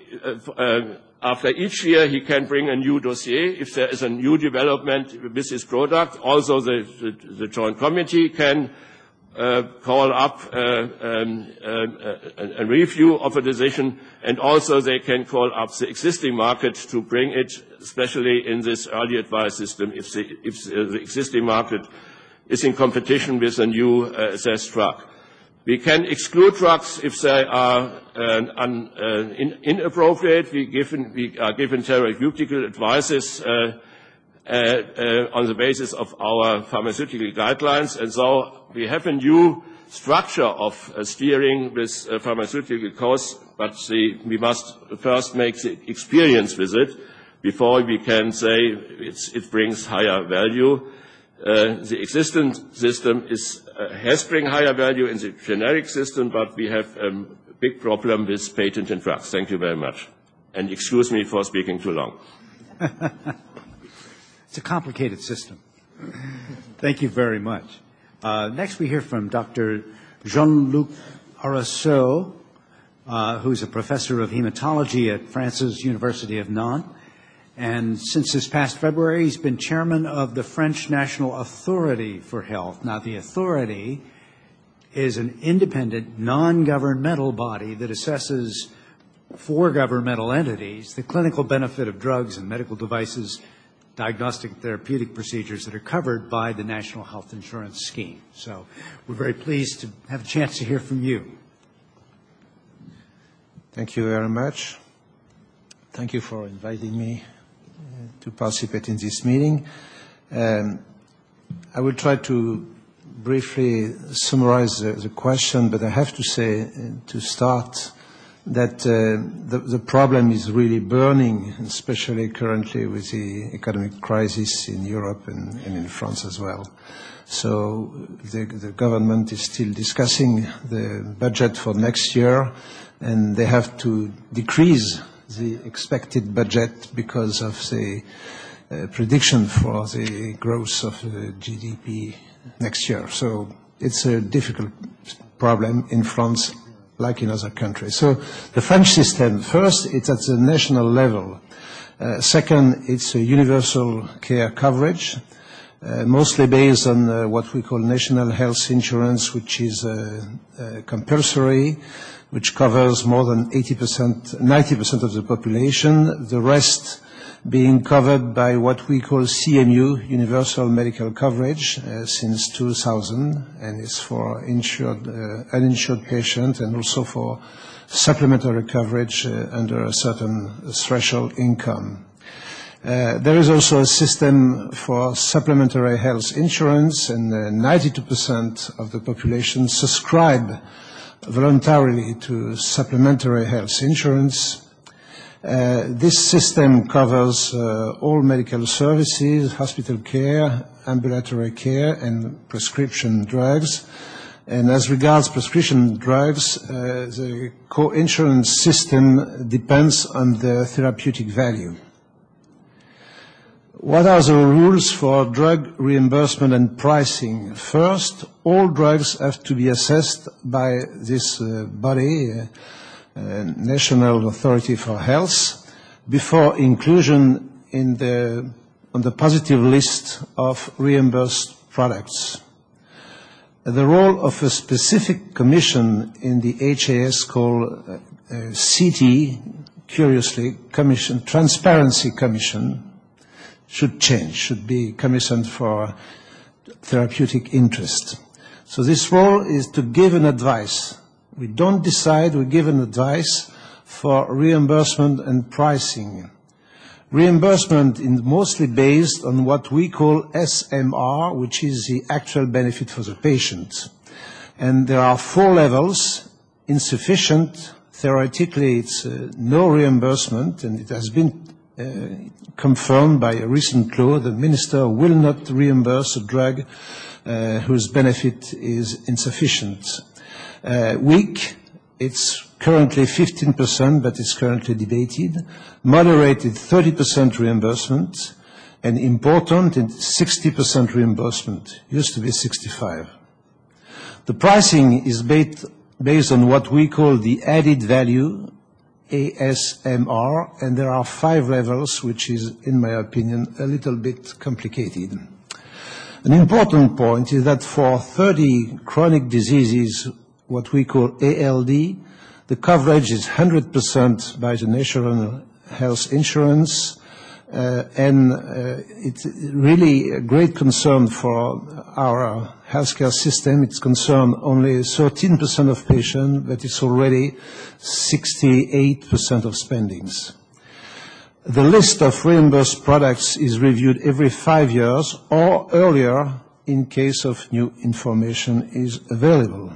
uh, uh, after each year, he can bring a new dossier. If there is a new development with his product, also the, the, the Joint Committee can uh, call up uh, um, uh, a review of a decision, and also they can call up the existing market to bring it, especially in this early advice system, if the, if the existing market is in competition with a new uh, assessed drug. We can exclude drugs if they are uh, un, uh, in, inappropriate. We, given, we are given therapeutical advices uh, uh, uh, on the basis of our pharmaceutical guidelines, and so we have a new structure of uh, steering with uh, pharmaceutical costs, but the, we must first make the experience with it before we can say it's, it brings higher value. Uh, the existing system is, uh, has bring higher value in the generic system, but we have a um, big problem with patent drugs. Thank you very much. And excuse me for speaking too long. It's a complicated system. Thank you very much. Uh, next we hear from Doctor Jean-Luc Arasso, uh, who's a professor of hematology at France's University of Nantes. And since this past February, he's been chairman of the French National Authority for Health. Now, the authority is an independent, non-governmental body that assesses for governmental entities the clinical benefit of drugs and medical devices, diagnostic and therapeutic procedures that are covered by the National Health Insurance Scheme. So we're very pleased to have a chance to hear from you. Thank you very much. Thank you for inviting me uh, to participate in this meeting. Um, I will try to briefly summarize the, the question, but I have to say uh, to start that uh, the, the problem is really burning, especially currently with the economic crisis in Europe and, and in France as well. So the, the government is still discussing the budget for next year, and they have to decrease the expected budget because of the uh, prediction for the growth of the G D P next year. So it's a difficult problem in France like in other countries. So the French system, first, it's at the national level. Uh, second, it's a universal care coverage, uh, mostly based on uh, what we call national health insurance, which is uh, uh, compulsory, which covers more than eighty percent, ninety percent of the population, the rest being covered by what we call C M U, Universal Medical Coverage, uh, since two thousand, and it's for insured, uh, uninsured patients and also for supplementary coverage uh, under a certain threshold income. Uh, there is also a system for supplementary health insurance, and uh, ninety-two percent of the population subscribe voluntarily to supplementary health insurance. Uh, this system covers uh, all medical services, hospital care, ambulatory care, and prescription drugs. And as regards prescription drugs, uh, the co-insurance system depends on the therapeutic value. What are the rules for drug reimbursement and pricing? First, all drugs have to be assessed by this uh, body, uh, Uh, National Authority for Health, before inclusion in the, on the positive list of reimbursed products. The role of a specific commission in the H A S called uh, uh, C T, curiously, Commission, Transparency Commission, should change, should be commissioned for therapeutic interest. So this role is to give an advice. We don't decide, we give an advice for reimbursement and pricing. Reimbursement is mostly based on what we call S M R, which is the actual benefit for the patient. And there are four levels: insufficient, theoretically it's uh, no reimbursement, and it has been uh, confirmed by a recent law. The minister will not reimburse a drug uh, whose benefit is insufficient. Uh, weak, it's currently fifteen percent, but it's currently debated. Moderated, thirty percent reimbursement. And important, sixty percent reimbursement. Used to be sixty-five. The pricing is based, based on what we call the added value, A S M R, and there are five levels, which is, in my opinion, a little bit complicated. An important point is that for thirty chronic diseases, what we call A L D, the coverage is one hundred percent by the National Health Insurance, uh, and uh, it's really a great concern for our healthcare system. It's concerned only thirteen percent of patients, but it's already sixty-eight percent of spendings. The list of reimbursed products is reviewed every five years or earlier in case of new information is available.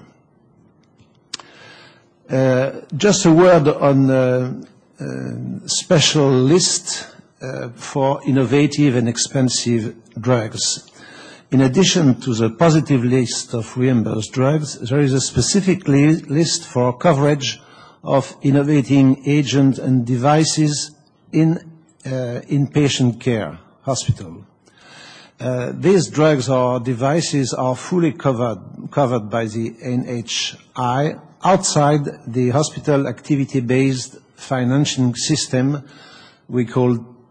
Uh, just a word on the uh, uh, special list uh, for innovative and expensive drugs. In addition to the positive list of reimbursed drugs, there is a specific li list for coverage of innovating agents and devices in uh, inpatient care, hospital. Uh, these drugs or devices are fully covered, covered by the N H I outside the hospital activity-based financing system we call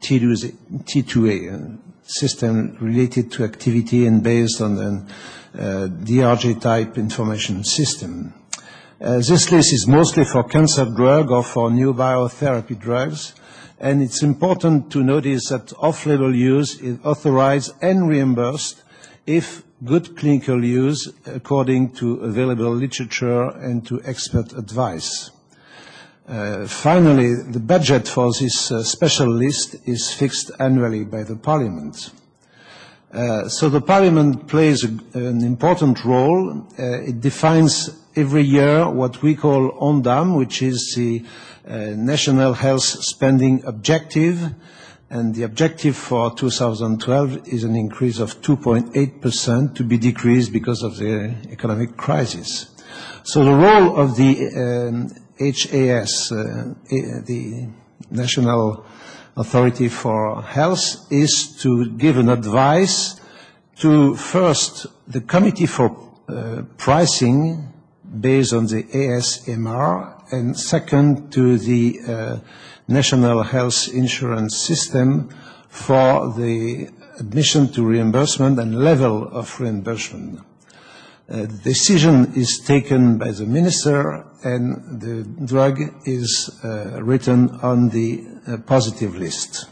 T two A, a system related to activity and based on an uh, D R G type information system. Uh, this list is mostly for cancer drug or for new biotherapy drugs, and it's important to notice that off-label use is authorized and reimbursed if good clinical use according to available literature and to expert advice. Uh, finally, the budget for this uh, special list is fixed annually by the Parliament. Uh, so the Parliament plays a, an important role. Uh, it defines every year what we call ONDAM, which is the uh, National Health Spending Objective, and the objective for two thousand twelve is an increase of two point eight percent to be decreased because of the economic crisis. So the role of the um, H A S, uh, the National Authority for Health, is to give an advice to, first, the Committee for uh, Pricing based on the A S M R, and second, to the uh, National Health Insurance System for the admission to reimbursement and level of reimbursement. Uh, the decision is taken by the minister, and the drug is uh, written on the uh, positive list.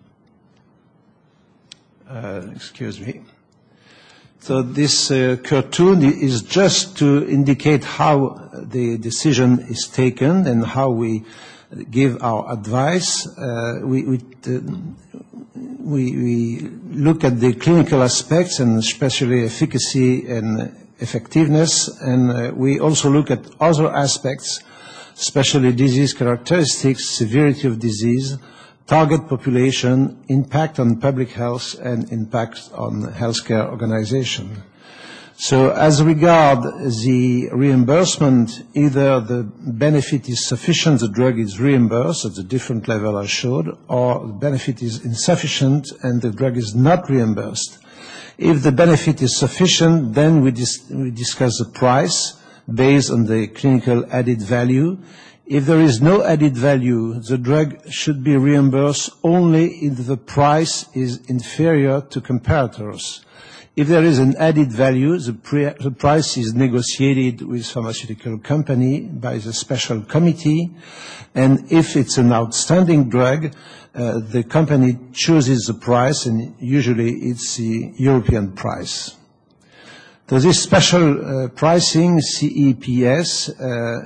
Uh, excuse me. So this uh, cartoon is just to indicate how the decision is taken and how we give our advice. Uh, we, we, uh, we, we look at the clinical aspects, and especially efficacy and effectiveness, and uh, we also look at other aspects, especially disease characteristics, severity of disease, target population, impact on public health, and impact on healthcare organization. So as regard the reimbursement, either the benefit is sufficient, the drug is reimbursed at the different level I showed, or the benefit is insufficient and the drug is not reimbursed. If the benefit is sufficient, then we, dis we discuss the price based on the clinical added value. If there is no added value, the drug should be reimbursed only if the price is inferior to comparators. If there is an added value, the, pre the price is negotiated with pharmaceutical company by the special committee, and if it's an outstanding drug, uh, the company chooses the price, and usually it's the European price. So this special uh, pricing, C E P S, uh,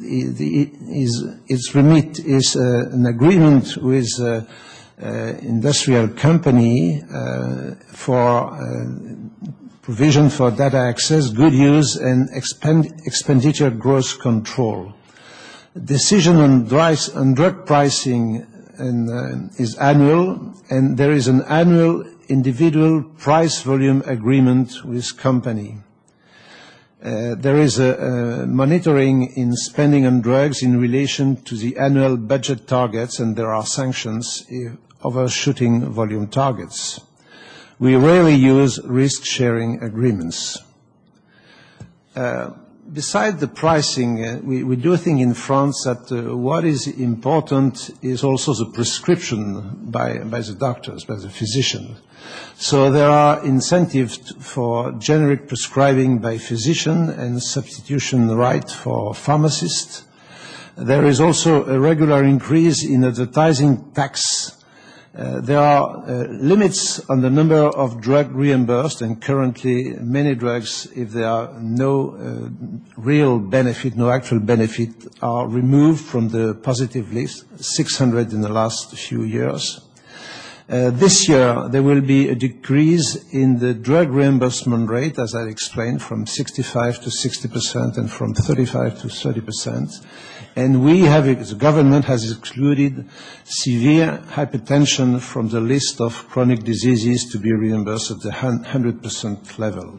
is its remit is uh, an agreement with uh, uh, industrial company uh, for uh, provision for data access, good use, and expend expenditure growth control. Decision on, dries, on drug pricing and, uh, is annual, and there is an annual individual price volume agreement with company. Uh, there is a, a monitoring in spending on drugs in relation to the annual budget targets, and there are sanctions if overshooting volume targets. We rarely use risk-sharing agreements. Uh, Besides the pricing, uh, we, we do think in France that uh, what is important is also the prescription by, by the doctors, by the physicians. So there are incentives for generic prescribing by physician and substitution right for pharmacists. There is also a regular increase in advertising tax. Uh, there are uh, limits on the number of drugs reimbursed, and currently many drugs, if there are no uh, real benefit, no actual benefit, are removed from the positive list, six hundred in the last few years. Uh, this year, there will be a decrease in the drug reimbursement rate, as I explained, from sixty-five to sixty percent and from thirty-five to thirty percent. And we have, the government has excluded severe hypertension from the list of chronic diseases to be reimbursed at the one hundred percent level.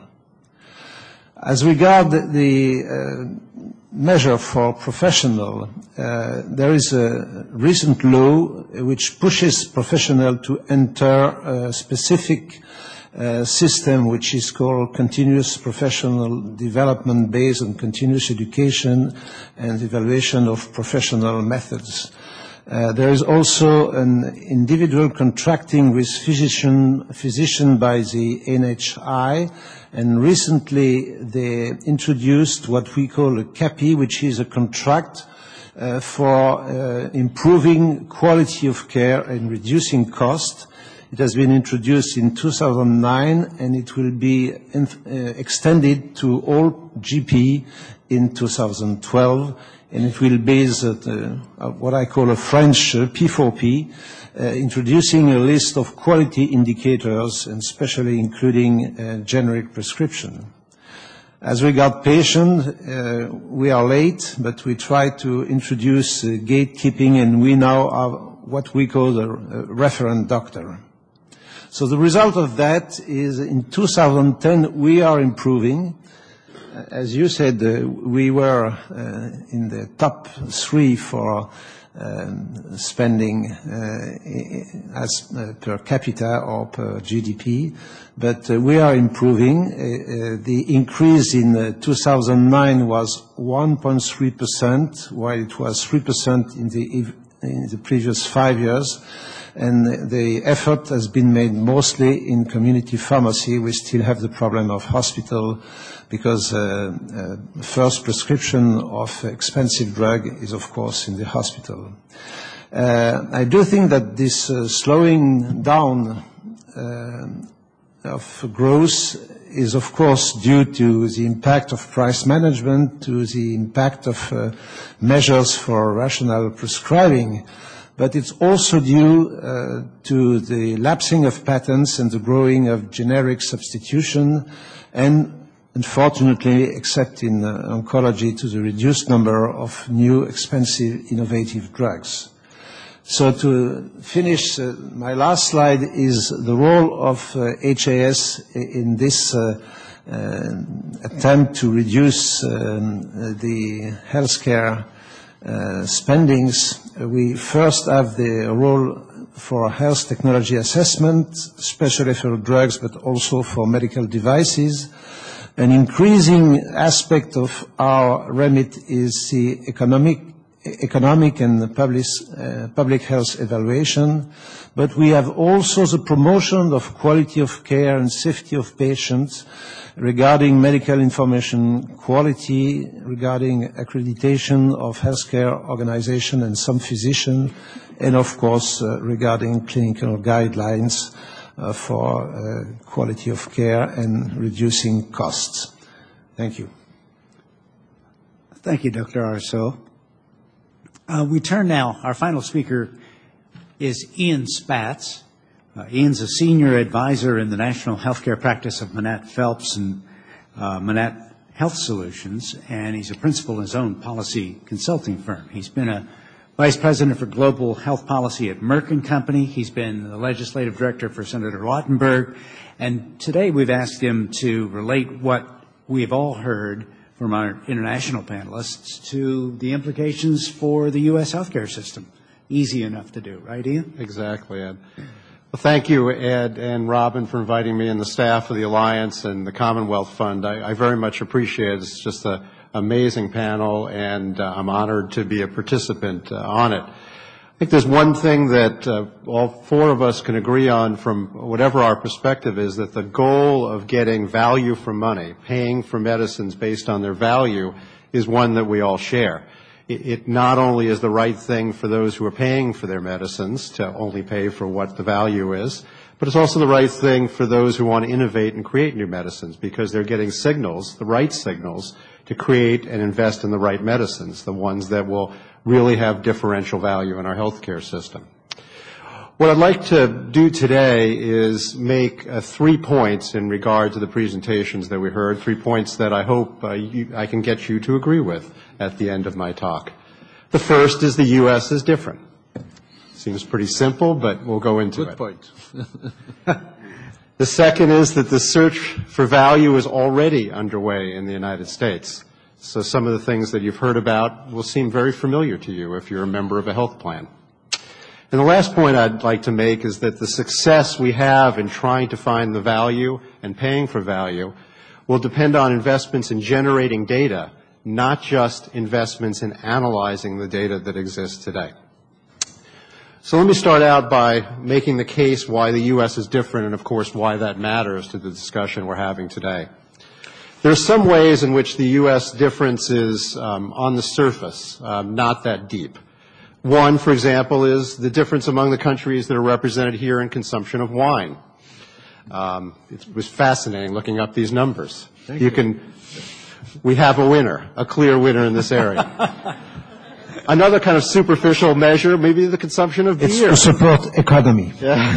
As regard the uh, measure for professional, uh, there is a recent law which pushes professional to enter a specific uh, system which is called continuous professional development based on continuous education and evaluation of professional methods. Uh, there is also an individual contracting with physician, physician by the N H I, and recently they introduced what we call a C A P I, which is a contract uh, for uh, improving quality of care and reducing cost. It has been introduced in two thousand nine, and it will be in, uh, extended to all G P in two thousand twelve. And it will base at, uh, what I call a French uh, P four P, uh, introducing a list of quality indicators, and especially including uh, generic prescription. As regard patient, uh, we are late, but we try to introduce uh, gatekeeping, and we now have what we call a, a referent doctor. So the result of that is in two thousand ten we are improving. As you said, uh, we were uh, in the top three for um, spending uh, as uh, per capita or per G D P, but uh, we are improving. Uh, uh, the increase in uh, two thousand nine was one point three percent, while it was three percent in the, in the previous five years. And the effort has been made mostly in community pharmacy. We still have the problem of hospital, because uh, uh, first prescription of expensive drug is, of course, in the hospital. Uh, I do think that this uh, slowing down uh, of growth is, of course, due to the impact of price management, to the impact of uh, measures for rational prescribing. But it's also due uh, to the lapsing of patents and the growing of generic substitution, and unfortunately, except in uh, oncology, to the reduced number of new expensive innovative drugs. So to finish, uh, my last slide is the role of uh, H A S in this uh, uh, attempt to reduce um, the healthcare Uh, spendings. We first have the role for health technology assessment, especially for drugs, but also for medical devices. An increasing aspect of our remit is the economic, economic and public, uh, public health evaluation, but we have also the promotion of quality of care and safety of patients, regarding medical information quality, regarding accreditation of healthcare organization and some physician, and of course uh, regarding clinical guidelines uh, for uh, quality of care and reducing costs. Thank you. Thank you, Doctor Arceau. Uh, we turn now, our final speaker is Ian Spatz. Uh, Ian's a senior advisor in the National Healthcare Practice of Manat Phelps and uh, Manat Health Solutions, and he's a principal in his own policy consulting firm. He's been a vice president for global health policy at Merck and Company. He's been the legislative director for Senator Lautenberg, and today we've asked him to relate what we've all heard from our international panelists to the implications for the U S healthcare system. Easy enough to do, right, Ian? Exactly, Ed. Well, thank you, Ed and Robin, for inviting me and the staff of the Alliance and the Commonwealth Fund. I, I very much appreciate it. It's just an amazing panel, and uh, I'm honored to be a participant uh, on it. I think there's one thing that uh, all four of us can agree on from whatever our perspective is, that the goal of getting value for money, paying for medicines based on their value, is one that we all share. It not only is the right thing for those who are paying for their medicines to only pay for what the value is, but it's also the right thing for those who want to innovate and create new medicines, because they're getting signals, the right signals, to create and invest in the right medicines, the ones that will really have differential value in our healthcare system. What I'd like to do today is make uh, three points in regard to the presentations that we heard, three points that I hope uh, you, I can get you to agree with at the end of my talk. The first is the U S is different. Seems pretty simple, but we'll go into it. Good point. The second is that the search for value is already underway in the United States. So some of the things that you've heard about will seem very familiar to you if you're a member of a health plan. And the last point I'd like to make is that the success we have in trying to find the value and paying for value will depend on investments in generating data, not just investments in analyzing the data that exists today. So let me start out by making the case why the U S is different and, of course, why that matters to the discussion we're having today. There are some ways in which the U S difference is um, on the surface, um, not that deep. One, for example, is the difference among the countries that are represented here in consumption of wine. Um, it was fascinating looking up these numbers. Thank you you can, we have a winner, a clear winner in this area. Another kind of superficial measure, maybe the consumption of It's beer. to support economy.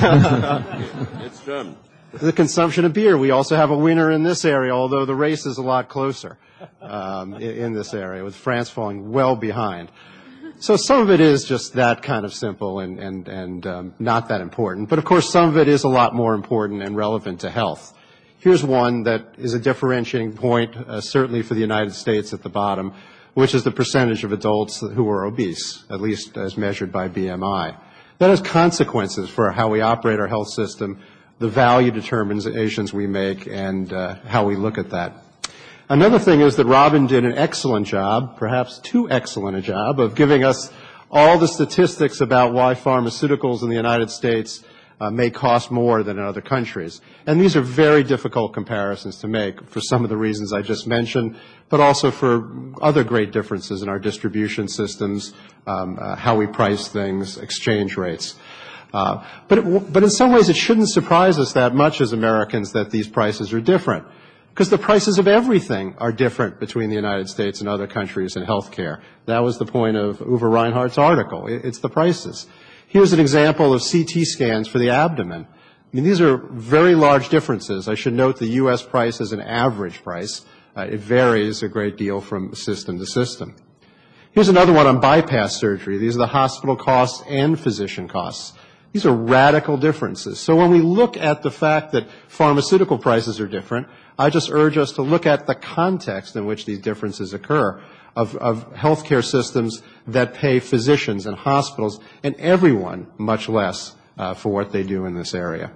It's German. The consumption of beer. We also have a winner in this area, although the race is a lot closer um, in, in this area, with France falling well behind. So some of it is just that kind of simple and, and, and um, not that important. But, of course, some of it is a lot more important and relevant to health. Here's one that is a differentiating point, uh, certainly for the United States at the bottom, which is the percentage of adults who are obese, at least as measured by B M I. That has consequences for how we operate our health system, the value determinations we make, and uh, how we look at that. Another thing is that Robin did an excellent job, perhaps too excellent a job, of giving us all the statistics about why pharmaceuticals in the United States uh, may cost more than in other countries. And these are very difficult comparisons to make for some of the reasons I just mentioned, but also for other great differences in our distribution systems, um, uh, how we price things, exchange rates. Uh, but, it, but in some ways it shouldn't surprise us that much as Americans that these prices are different, because the prices of everything are different between the United States and other countries in healthcare. That was the point of Uwe Reinhardt's article. It, it's the prices. Here's an example of C T scans for the abdomen. I mean, these are very large differences. I should note the U S price is an average price. Uh, it varies a great deal from system to system. Here's another one on bypass surgery. These are the hospital costs and physician costs. These are radical differences. So when we look at the fact that pharmaceutical prices are different, I just urge us to look at the context in which these differences occur of, of healthcare systems that pay physicians and hospitals and everyone much less uh, for what they do in this area.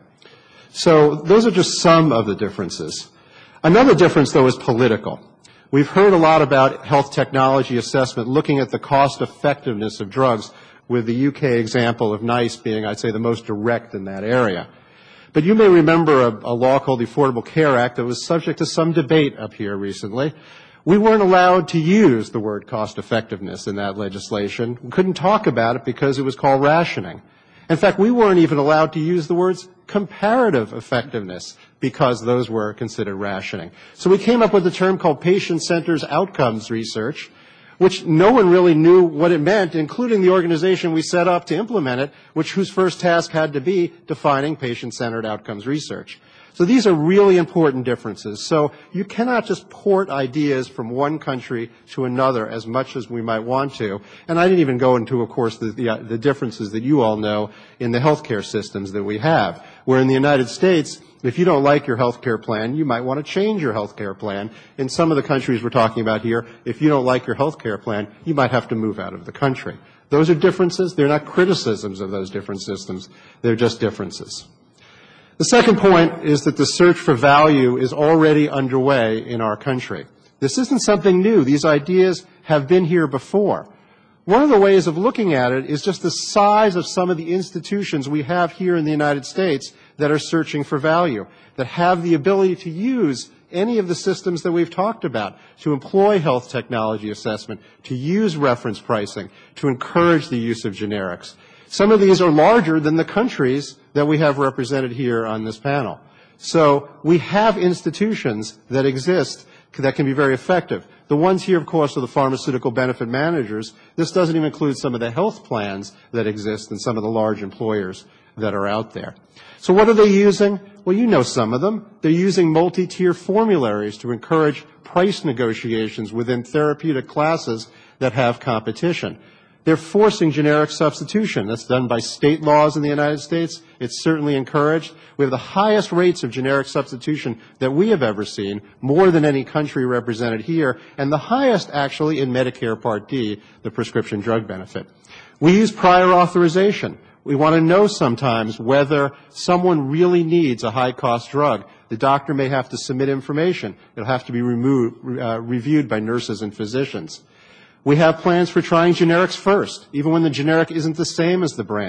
So those are just some of the differences. Another difference, though, is political. We've heard a lot about health technology assessment, looking at the cost effectiveness of drugs, with the U K example of NICE being, I'd say, the most direct in that area. But you may remember a, a law called the Affordable Care Act that was subject to some debate up here recently. We weren't allowed to use the word cost effectiveness in that legislation. We couldn't talk about it because it was called rationing. In fact, we weren't even allowed to use the words comparative effectiveness because those were considered rationing. So we came up with a term called patient-centered outcomes research, which no one really knew what it meant, including the organization we set up to implement it, which whose first task had to be defining patient-centered outcomes research. So these are really important differences. So you cannot just port ideas from one country to another as much as we might want to. And I didn't even go into, of course, the, the, the differences that you all know in the healthcare systems that we have, where in the United States, if you don't like your health care plan, you might want to change your health care plan. In some of the countries we're talking about here, if you don't like your health care plan, you might have to move out of the country. Those are differences. They're not criticisms of those different systems. They're just differences. The second point is that the search for value is already underway in our country. This isn't something new. These ideas have been here before. One of the ways of looking at it is just the size of some of the institutions we have here in the United States that are searching for value, that have the ability to use any of the systems that we've talked about, to employ health technology assessment, to use reference pricing, to encourage the use of generics. Some of these are larger than the countries that we have represented here on this panel. So we have institutions that exist that can be very effective. The ones here, of course, are the pharmaceutical benefit managers. This doesn't even include some of the health plans that exist and some of the large employers that are out there. So what are they using? Well, you know some of them. They're using multi-tier formularies to encourage price negotiations within therapeutic classes that have competition. They're forcing generic substitution. That's done by state laws in the United States. It's certainly encouraged. We have the highest rates of generic substitution that we have ever seen, more than any country represented here, and the highest actually in Medicare Part D, the prescription drug benefit. We use prior authorization. We want to know sometimes whether someone really needs a high-cost drug. The doctor may have to submit information. It'll have to be removed, uh, reviewed by nurses and physicians. We have plans for trying generics first, even when the generic isn't the same as the brand.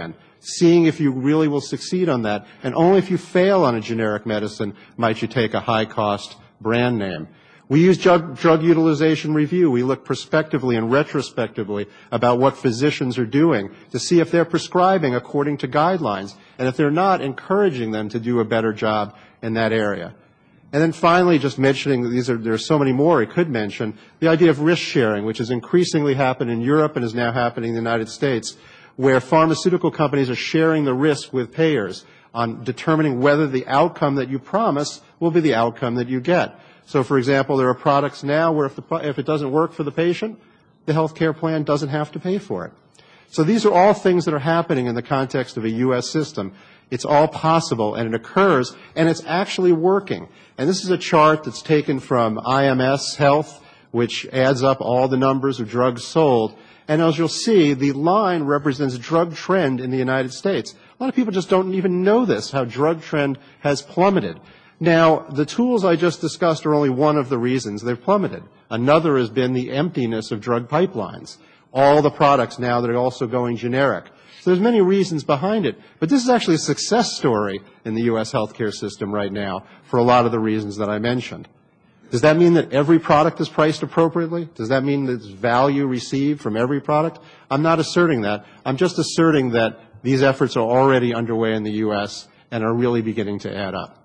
seeing if you really will succeed on that. And only if you fail on a generic medicine might you take a high-cost brand name. We use drug, drug utilization review. We look prospectively and retrospectively about what physicians are doing to see if they're prescribing according to guidelines, and if they're not, encouraging them to do a better job in that area. And then finally, just mentioning that these are, there are so many more I could mention, the idea of risk sharing, which has increasingly happened in Europe and is now happening in the United States, where pharmaceutical companies are sharing the risk with payers on determining whether the outcome that you promise will be the outcome that you get. So, for example, there are products now where if, the, if it doesn't work for the patient, the health care plan doesn't have to pay for it. So these are all things that are happening in the context of a U S system. It's all possible, and it occurs, and it's actually working. And this is a chart that's taken from I M S Health, which adds up all the numbers of drugs sold. And as you'll see, the line represents drug trend in the United States. A lot of people just don't even know this, how drug trend has plummeted. Now, the tools I just discussed are only one of the reasons they've plummeted. Another has been the emptiness of drug pipelines. All the products now that are also going generic. So there's many reasons behind it. But this is actually a success story in the U S healthcare system right now for a lot of the reasons that I mentioned. Does that mean that every product is priced appropriately? Does that mean that there's value received from every product? I'm not asserting that. I'm just asserting that these efforts are already underway in the U S and are really beginning to add up.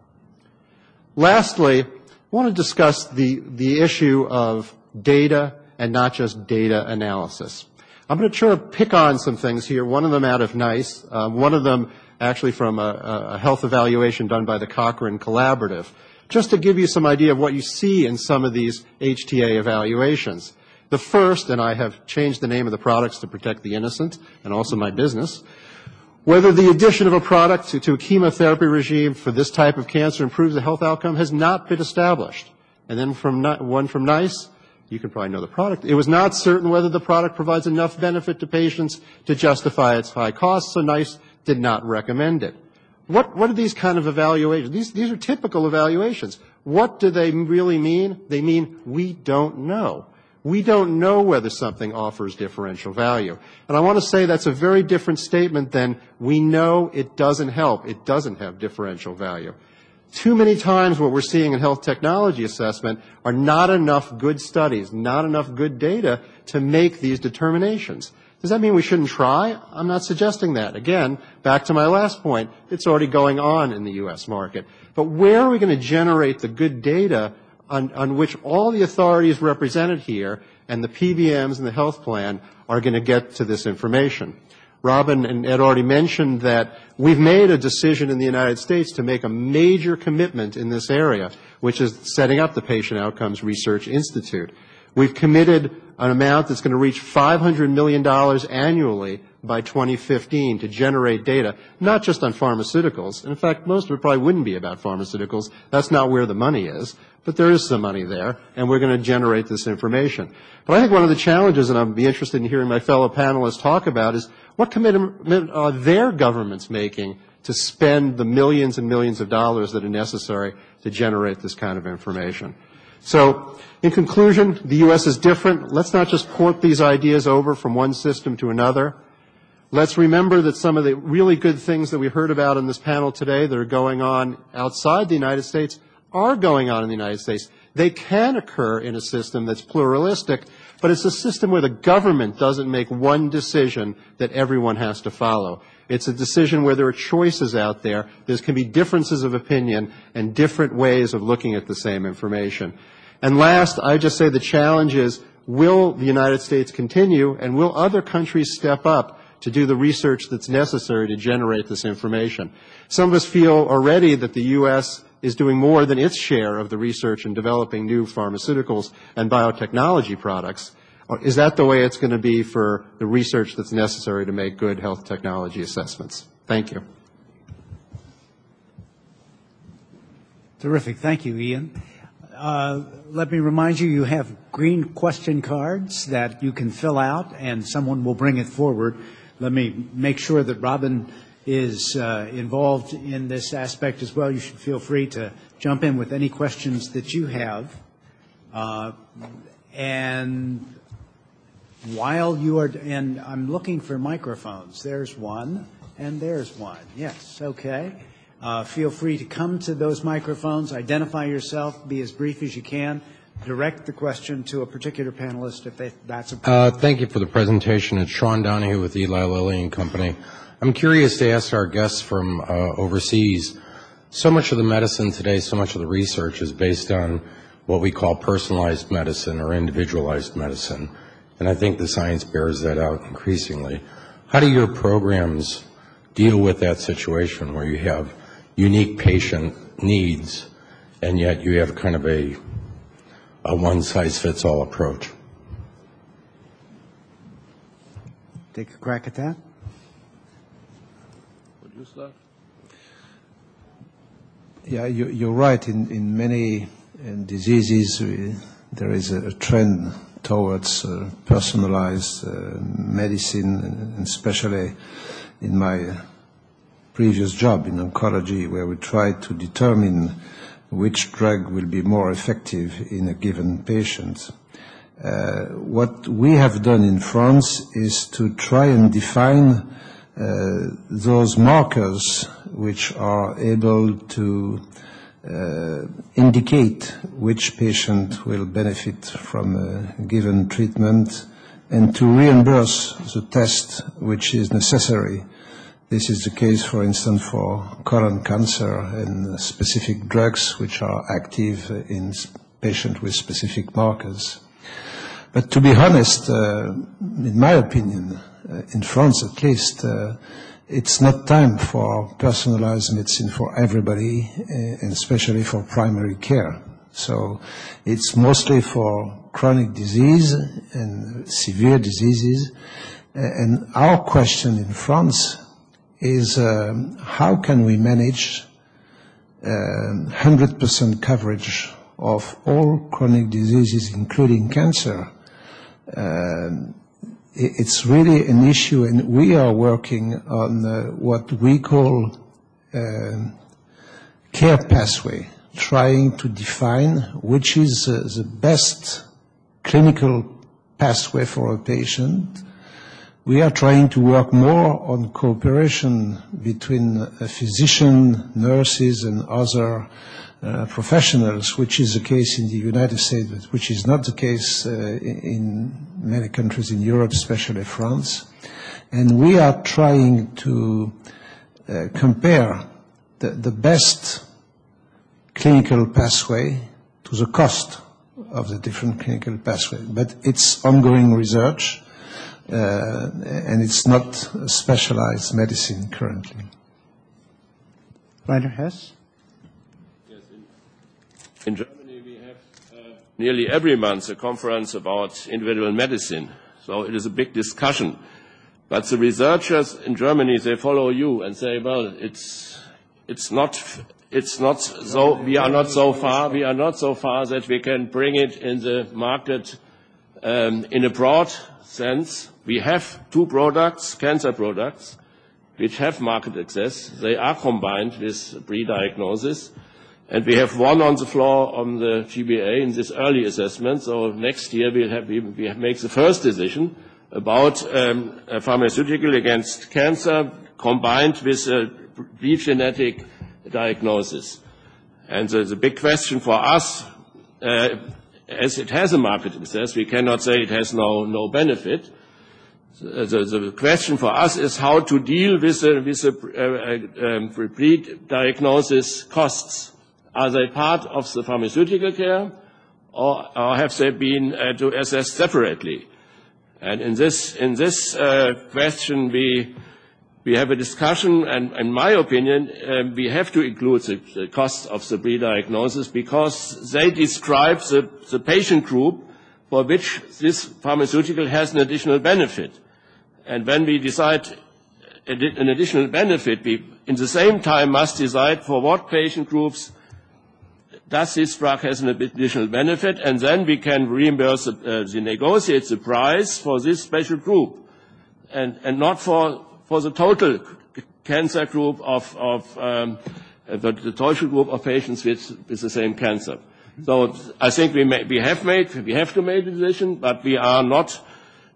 Lastly, I want to discuss the, the issue of data and not just data analysis. I'm going to try to pick on some things here, one of them out of NICE, uh, one of them actually from a, a health evaluation done by the Cochrane Collaborative, just to give you some idea of what you see in some of these H T A evaluations. The first, and I have changed the name of the products to protect the innocent and also my business, whether the addition of a product to, to a chemotherapy regime for this type of cancer improves the health outcome has not been established. And then from one from NICE, you can probably know the product. It was not certain whether the product provides enough benefit to patients to justify its high cost, so NICE did not recommend it. What, what are these kind of evaluations? These, these are typical evaluations. What do they really mean? They mean we don't know. We don't know whether something offers differential value. And I want to say that's a very different statement than we know it doesn't help. It doesn't have differential value. Too many times what we're seeing in health technology assessment are not enough good studies, not enough good data to make these determinations. Does that mean we shouldn't try? I'm not suggesting that. Again, back to my last point, it's already going on in the U S market. But where are we going to generate the good data on, on which all the authorities represented here and the P B Ms and the health plan are going to get to this information? Robin and Ed already mentioned that we've made a decision in the United States to make a major commitment in this area, which is setting up the Patient Outcomes Research Institute. We've committed an amount that's going to reach five hundred million dollars annually by twenty fifteen to generate data, not just on pharmaceuticals. In fact, most of it probably wouldn't be about pharmaceuticals. That's not where the money is. But there is some money there, and we're going to generate this information. But I think one of the challenges, and I'd be interested in hearing my fellow panelists talk about, is what commitment are their governments making to spend the millions and millions of dollars that are necessary to generate this kind of information? So, in conclusion, the U S is different. Let's not just port these ideas over from one system to another. Let's remember that some of the really good things that we heard about in this panel today that are going on outside the United States are going on in the United States. They can occur in a system that's pluralistic, but it's a system where the government doesn't make one decision that everyone has to follow. It's a decision where there are choices out there. There can be differences of opinion and different ways of looking at the same information. And last, I just say the challenge is, will the United States continue, and will other countries step up to do the research that's necessary to generate this information? Some of us feel already that the U S is doing more than its share of the research in developing new pharmaceuticals and biotechnology products. Is that the way it's going to be for the research that's necessary to make good health technology assessments? Thank you. Terrific. Thank you, Ian. Uh, let me remind you, you have green question cards that you can fill out, and someone will bring it forward. Let me make sure that Robin is uh, involved in this aspect as well. You should feel free to jump in with any questions that you have. Uh, and while you are, and I'm looking for microphones. There's one, And there's one. Yes, okay. Uh, feel free to come to those microphones, identify yourself, be as brief as you can, direct the question to a particular panelist if they, that's a uh, Thank you for the presentation. It's Sean Donahue with Eli Lilly and Company. I'm curious to ask our guests from uh, overseas, so much of the medicine today, so much of the research is based on what we call personalized medicine or individualized medicine, and I think the science bears that out increasingly. How do your programs deal with that situation where you have unique patient needs and yet you have kind of a, a one-size-fits-all approach? Take a crack at that. Would you start? Yeah, you, you're right. In, in many in diseases, we, there is a, a trend towards uh, personalized uh, medicine, and especially in my previous job in oncology, where we try to determine which drug will be more effective in a given patient. Uh, what we have done in France is to try and define uh, those markers which are able to uh, indicate which patient will benefit from a given treatment and to reimburse the test which is necessary. This is the case, for instance, for colon cancer and specific drugs which are active in patients with specific markers. But to be honest, uh, in my opinion, uh, in France at least, uh, it's not time for personalized medicine for everybody, uh, and especially for primary care. So it's mostly for chronic disease and severe diseases. Uh, and our question in France is um, how can we manage uh, one hundred percent coverage of all chronic diseases, including cancer? Uh, it's really an issue, and we are working on uh, what we call uh, care pathway, trying to define which is uh, the best clinical pathway for a patient. We are trying to work more on cooperation between a physician, nurses, and other uh, professionals, which is the case in the United States, but which is not the case uh, in many countries in Europe, especially France. And we are trying to uh, compare the, the best clinical pathway to the cost of the different clinical pathways. But it's ongoing research. Uh, and it's not specialized medicine currently. Rainer Hess? Yes, in, in Germany we have uh, nearly every month a conference about individual medicine. So it is a big discussion. But the researchers in Germany, they follow you and say, well, it's, it's not, it's not so, we are not so far, we are not so far that we can bring it in the market um, in a broad sense. We have two products, cancer products, which have market access. They are combined with pre-diagnosis. And we have one on the floor on the G B A in this early assessment. So next year we'll have, we, we make the first decision about um, a pharmaceutical against cancer combined with a pre-genetic diagnosis. And the, the big question for us, uh, as it has a market access, we cannot say it has no, no benefit. The, the, the question for us is how to deal with the, with the uh, um, pre-diagnosis costs. Are they part of the pharmaceutical care, or, or have they been uh, to assess separately? And in this, in this uh, question, we we have a discussion, and in my opinion, um, we have to include the, the costs of the pre-diagnosis because they describe the, the patient group for which this pharmaceutical has an additional benefit. And when we decide an additional benefit, we in the same time must decide for what patient groups does this drug has an additional benefit, and then we can reimburse, the, uh, the negotiate the price for this special group, and, and not for, for the total cancer group of, of um, the, the total group of patients with, with the same cancer. So I think we, may, we have made, we have to make a decision, but we are not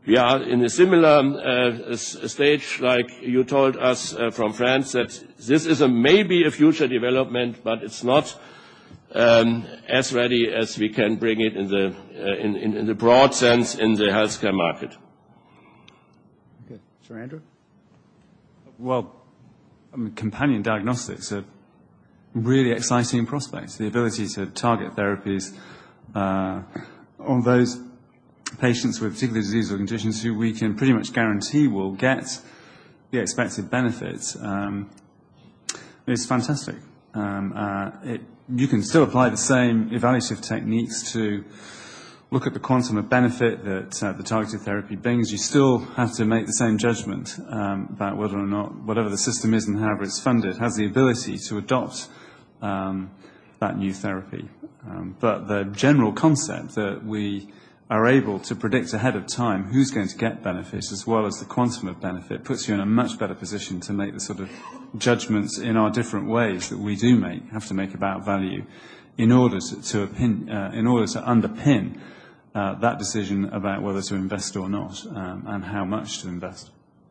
We are in a similar uh, stage, like you told us uh, from France, that this is a maybe a future development, but it's not um, as ready as we can bring it in the uh, in, in, in the broad sense in the healthcare market. Okay, Sir Andrew. Well, I mean, companion diagnostics are really exciting prospects. The ability to target therapies uh, on those patients with particular disease or conditions who we can pretty much guarantee will get the expected benefits um, is fantastic. Um, uh, it, you can still apply the same evaluative techniques to look at the quantum of benefit that uh, the targeted therapy brings. You still have to make the same judgment um, about whether or not whatever the system is and however it's funded has the ability to adopt um, that new therapy. Um, but the general concept that we are able to predict ahead of time who's going to get benefits as well as the quantum of benefit puts you in a much better position to make the sort of judgments in our different ways that we do make, have to make about value in order to, to, opin, uh, in order to underpin uh, that decision about whether to invest or not um, and how much to invest.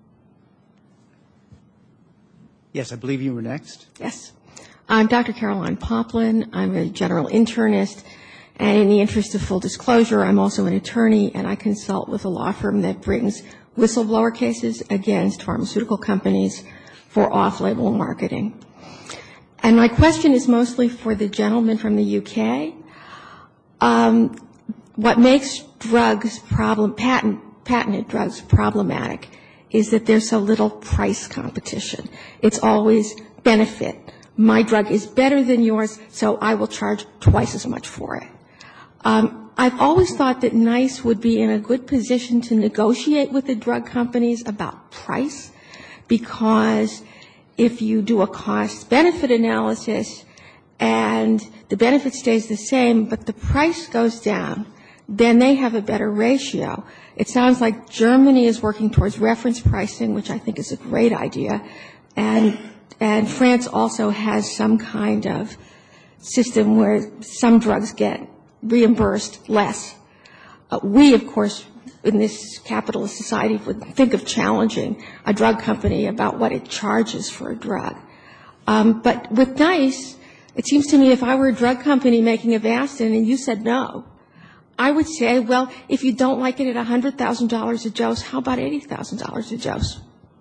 Yes, I believe you were next. Yes. I'm Doctor Caroline Poplin. I'm a general internist. And in the interest of full disclosure, I'm also an attorney, and I consult with a law firm that brings whistleblower cases against pharmaceutical companies for off-label marketing. And my question is mostly for the gentleman from the U K. Um, what makes drugs problem, patent, patented drugs problematic is that there's so little price competition. It's always benefit. My drug is better than yours, so I will charge twice as much for it. Um, I've always thought that NICE would be in a good position to negotiate with the drug companies about price, because if you do a cost-benefit analysis and the benefit stays the same but the price goes down, then they have a better ratio. It sounds like Germany is working towards reference pricing, which I think is a great idea, and and France also has some kind of system where some drugs get reimbursed less. Uh, we, of course, in this capitalist society, would think of challenging a drug company about what it charges for a drug. Um, but with NICE, it seems to me if I were a drug company making Avastin and you said no, I would say, well, if you don't like it at one hundred thousand dollars a dose, how about eighty thousand dollars a dose?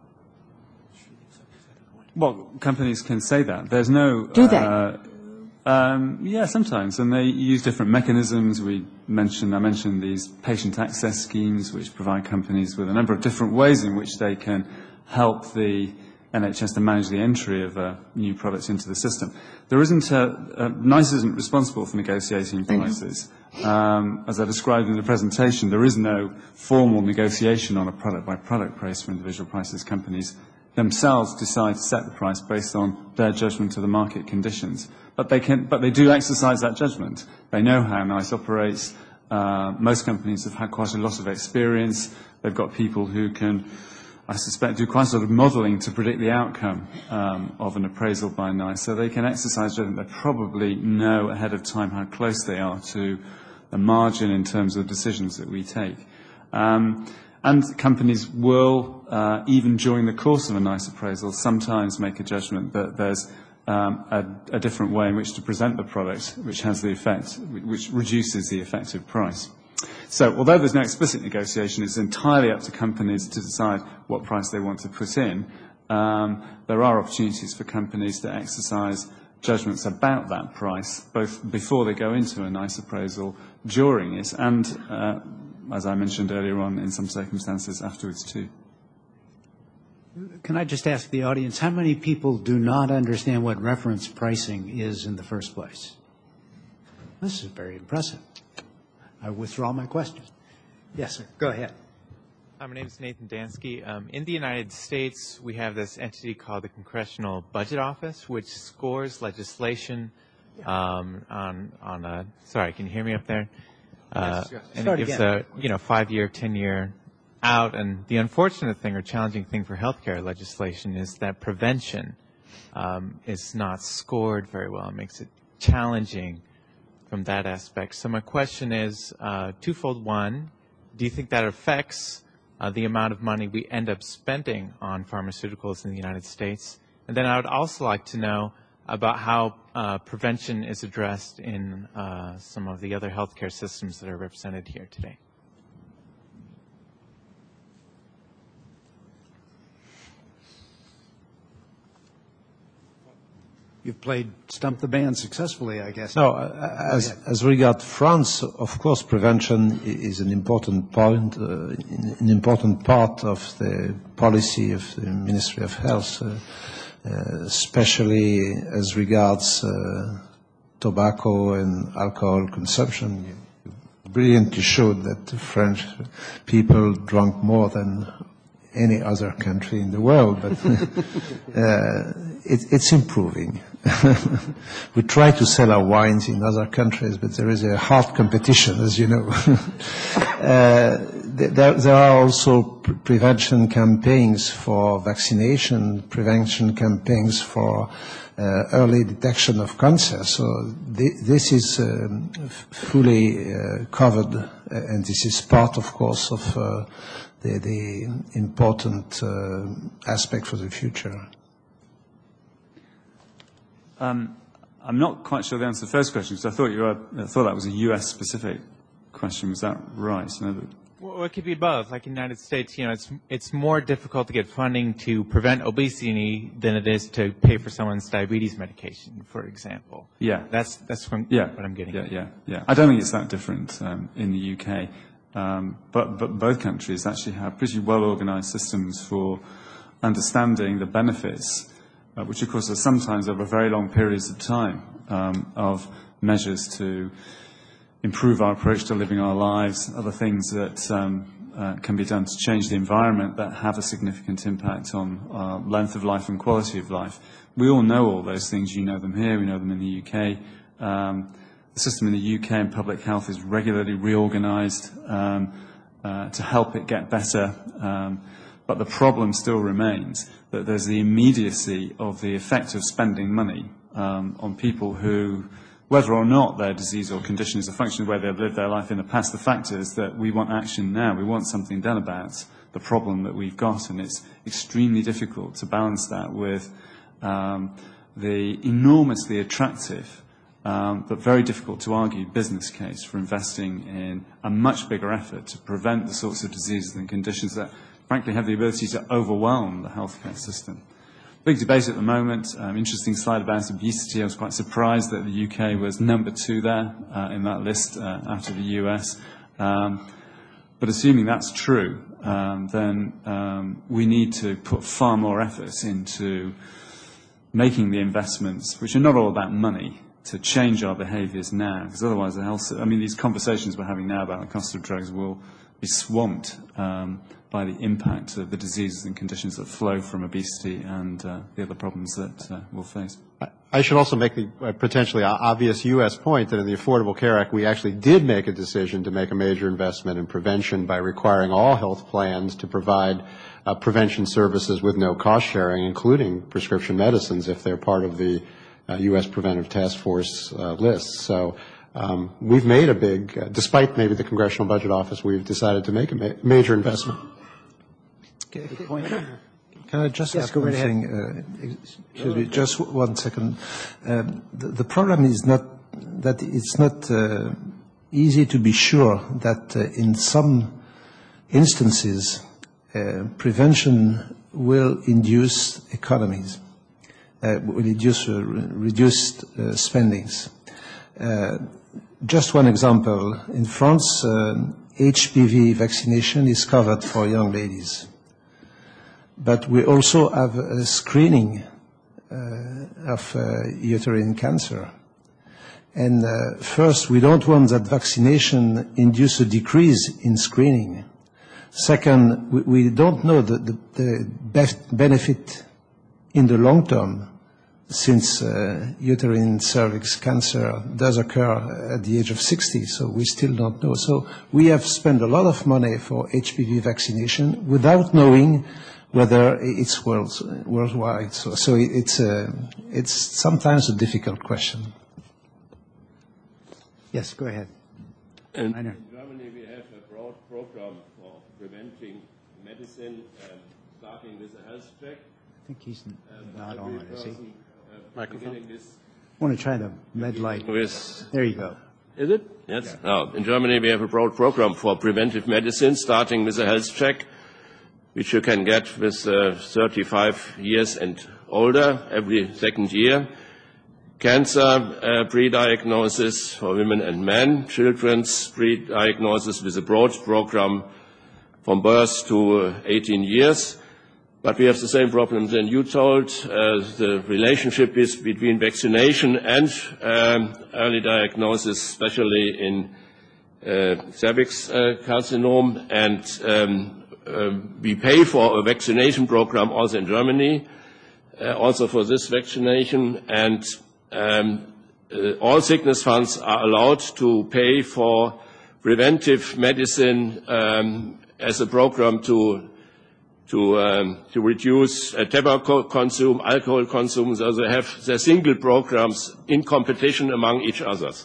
Well, companies can say that. There's no... Do they? Uh, Um, yeah, sometimes, and they use different mechanisms. We mentioned, I mentioned these patient access schemes, which provide companies with a number of different ways in which they can help the N H S to manage the entry of uh, new products into the system. There isn't a, uh, NICE isn't responsible for negotiating prices. Um, as I described in the presentation, there is no formal negotiation on a product-by-product price for individual prices. Companies themselves decide to set the price based on their judgment of the market conditions. But they can, but they do exercise that judgment. They know how NICE operates. Uh, most companies have had quite a lot of experience. They've got people who can, I suspect, do quite a lot of modelling to predict the outcome um, of an appraisal by NICE. So they can exercise judgment. They probably know ahead of time how close they are to the margin in terms of decisions that we take. Um, and companies will, uh, even during the course of a NICE appraisal, sometimes make a judgment that there's Um, a, a different way in which to present the product, which has the effect, which reduces the effective price. So, although there's no explicit negotiation, it's entirely up to companies to decide what price they want to put in. Um, there are opportunities for companies to exercise judgments about that price, both before they go into a NICE appraisal, during it, and, uh, as I mentioned earlier on, in some circumstances afterwards too. Can I just ask the audience, how many people do not understand what reference pricing is in the first place? This is very impressive. I withdraw my question. Yes, sir. Go ahead. Hi, my name is Nathan Dansky. Um, in the United States, we have this entity called the Congressional Budget Office, which scores legislation um, on on a. Sorry, can you hear me up there? Uh, yes, yes. And Start it gives again. a you know five-year, ten-year out. And the unfortunate thing or challenging thing for healthcare legislation is that prevention um, is not scored very well. It makes it challenging from that aspect. So my question is uh, twofold. One, do you think that affects uh, the amount of money we end up spending on pharmaceuticals in the United States. And then I would also like to know about how uh, prevention is addressed in uh, some of the other healthcare systems that are represented here today. You've played Stump the Band successfully, I guess. No, uh, as, as regard France, of course, prevention is an important point, uh, an important part of the policy of the Ministry of Health, uh, uh, especially as regards uh, tobacco and alcohol consumption. You brilliantly showed that the French people drank more than any other country in the world, but uh, it, it's improving. We try to sell our wines in other countries, but there is a hard competition, as you know. uh, there, there are also pre- prevention campaigns for vaccination, prevention campaigns for uh, early detection of cancer. So th- this is um, f- fully uh, covered, uh, and this is part, of course, of uh, the, the important uh, aspect for the future. Um, I'm not quite sure the answer to the first question, because I thought you were, I thought that was a U S-specific question. Was that right? No, that Well, it could be both. Like in the United States, you know, it's it's more difficult to get funding to prevent obesity than it is to pay for someone's diabetes medication, for example. Yeah. That's that's from yeah. what I'm getting Yeah, at. yeah, yeah. I don't think it's that different um, in the U K. Um, but, but both countries actually have pretty well-organized systems for understanding the benefits, Uh, which of course are sometimes over very long periods of time, um, of measures to improve our approach to living our lives, other things that um, uh, can be done to change the environment that have a significant impact on uh, length of life and quality of life. We all know all those things. You know them here, we know them in the U K. Um, the system in the U K in public health is regularly reorganized um, uh, to help it get better. Um, But the problem still remains that there's the immediacy of the effect of spending money um, on people who, whether or not their disease or condition is a function of where they've lived their life in the past, the fact is that we want action now. We want something done about the problem that we've got, and it's extremely difficult to balance that with um, the enormously attractive um, but very difficult to argue business case for investing in a much bigger effort to prevent the sorts of diseases and conditions that frankly have the ability to overwhelm the healthcare system. Big debate at the moment. Um, interesting slide about obesity. I was quite surprised that the U K was number two there uh, in that list uh, after the U S. Um, but assuming that's true, um, then um, we need to put far more effort into making the investments, which are not all about money, to change our behaviours now. Because otherwise, the health. I mean, these conversations we're having now about the cost of drugs will be swamped um, by the impact of the diseases and conditions that flow from obesity and uh, the other problems that uh, we'll face. I should also make the uh, potentially obvious U S point that in the Affordable Care Act, we actually did make a decision to make a major investment in prevention by requiring all health plans to provide uh, prevention services with no cost sharing, including prescription medicines, if they're part of the uh, U S Preventive Task Force uh, list. So um, we've made a big, uh, despite maybe the Congressional Budget Office, we've decided to make a ma- major investment. Good point. Can I just Yes, add go one right ahead. thing? Uh, excuse me, just one second. Um, the, the problem is not that it's not uh, easy to be sure that uh, in some instances uh, prevention will induce economies, uh, will induce uh, reduced uh, spendings. Uh, just one example. In France, um, H P V vaccination is covered for young ladies. But we also have a screening uh, of uh, uterine cancer. And uh, first, we don't want that vaccination induce a decrease in screening. Second, we, we don't know the, the, the best benefit in the long term, since uh, uterine cervix cancer does occur at the age of sixty, so we still don't know. So we have spent a lot of money for H P V vaccination without knowing whether it's world, worldwide. So, so it's, a, it's sometimes a difficult question. Yes, go ahead. And I know. in Germany, we have a broad program for preventing medicine, um, starting with a health check. I think he's not Every on, is he? person, uh, Microphone. beginning this I want to try the med light. with There you go. Is it? Yes. Now, in Germany, we have a broad program for preventive medicine, starting with a health check, which you can get with uh, thirty-five years and older every second year. Cancer uh, pre-diagnosis for women and men, children's pre-diagnosis with a broad program from birth to uh, eighteen years. But we have the same problem than you told. Uh, the relationship is between vaccination and um, early diagnosis, especially in uh, cervix uh, carcinoma. And um, uh, we pay for a vaccination program also in Germany, uh, also for this vaccination. And um, uh, all sickness funds are allowed to pay for preventive medicine um, as a program to to um, to reduce uh, tobacco consume, alcohol consume. So they have their single programs in competition among each others.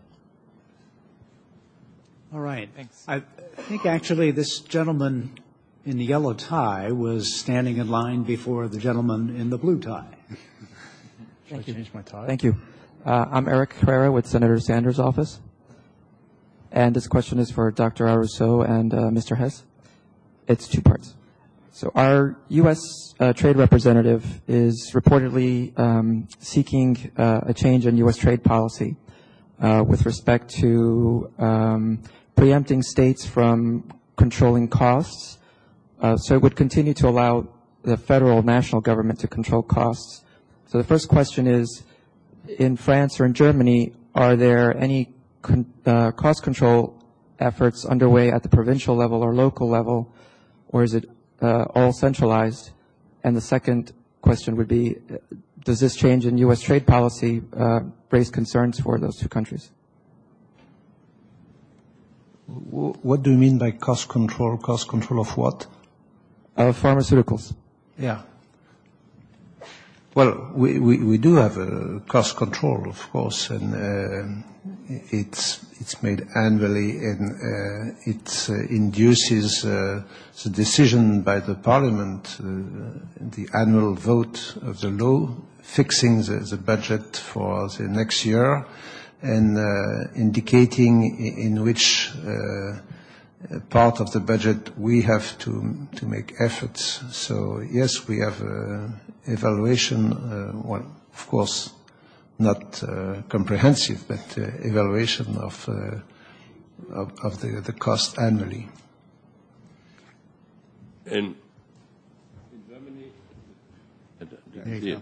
All right. Thanks. I think actually this gentleman in the yellow tie was standing in line before the gentleman in the blue tie. Thank you. Change my tie. Thank you. Uh, I'm Eric Herrera with Senator Sanders' office. And this question is for Doctor Arusso and uh, Mister Hess. It's two parts. So our U S uh, trade representative is reportedly um, seeking uh, a change in U S trade policy uh, with respect to um, preempting states from controlling costs. Uh, so it would continue to allow the federal national government to control costs. So the first question is, in France or in Germany, are there any con- uh, cost control efforts underway at the provincial level or local level, or is it Uh, all centralized? And the second question would be, uh, does this change in U S trade policy uh, raise concerns for those two countries? What do you mean by cost control? Cost control of what? Of pharmaceuticals. Yeah. Well, we, we, we do have a cost control, of course, and uh, it's it's made annually, and uh, it uh, induces uh, the decision by the Parliament, uh, the annual vote of the law, fixing the, the budget for the next year, and uh, indicating in, in which uh, part of the budget we have to to make efforts. So yes, we have uh, evaluation. Uh, well, of course, not uh, comprehensive, but uh, evaluation of uh, of, of the, the cost annually. In, in Germany, There you go.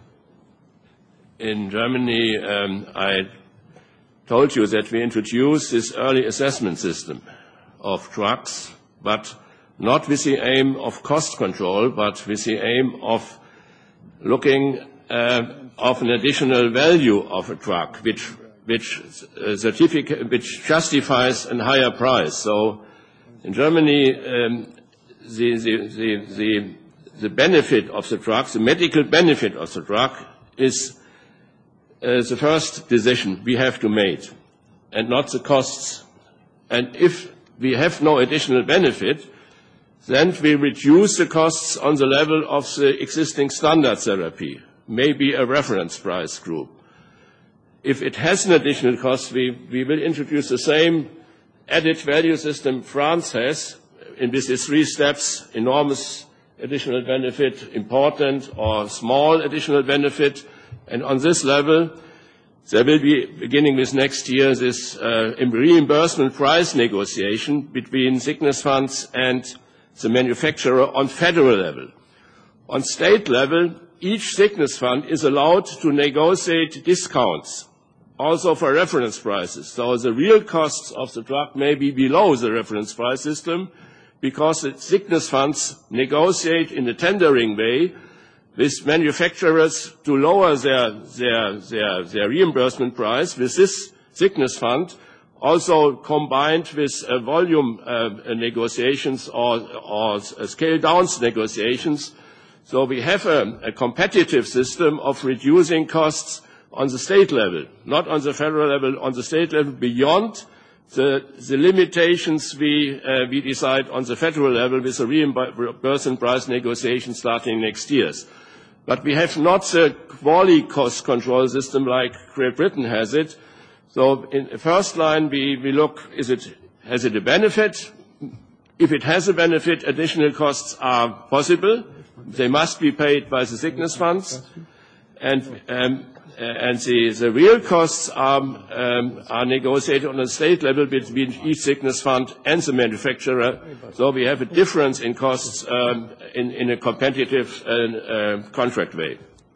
in Germany, um, I told you that we introduced this early assessment system of drugs, but not with the aim of cost control, but with the aim of looking uh, of an additional value of a drug, which which uh, certificate which justifies a higher price. So, in Germany, um, the, the the the the benefit of the drug, the medical benefit of the drug, is uh, the first decision we have to make, and not the costs. And if we have no additional benefit, then we reduce the costs on the level of the existing standard therapy, maybe a reference price group. If it has an additional cost, we, we will introduce the same added value system France has, in with its three steps: enormous additional benefit, important or small additional benefit. And on this level, there will be, beginning with next year, this uh, reimbursement price negotiation between sickness funds and the manufacturer on federal level. On state level, each sickness fund is allowed to negotiate discounts, also for reference prices. So the real costs of the drug may be below the reference price system, because the sickness funds negotiate in a tendering way with manufacturers to lower their, their, their, their reimbursement price with this sickness fund, also combined with uh, volume uh, negotiations or, or scale-down negotiations. So we have a, a competitive system of reducing costs on the state level, not on the federal level, on the state level, beyond the, the limitations we, uh, we decide on the federal level with the reimbursement price negotiation starting next year. But we have not the quality cost control system like Great Britain has it. So in the first line, we, we look, is it, has it a benefit? If it has a benefit, additional costs are possible. They must be paid by the sickness funds. And, um, and the, the real costs are, um, are negotiated on a state level between each sickness fund and the manufacturer. So we have a difference in costs um, in, in a competitive uh, uh, contract way.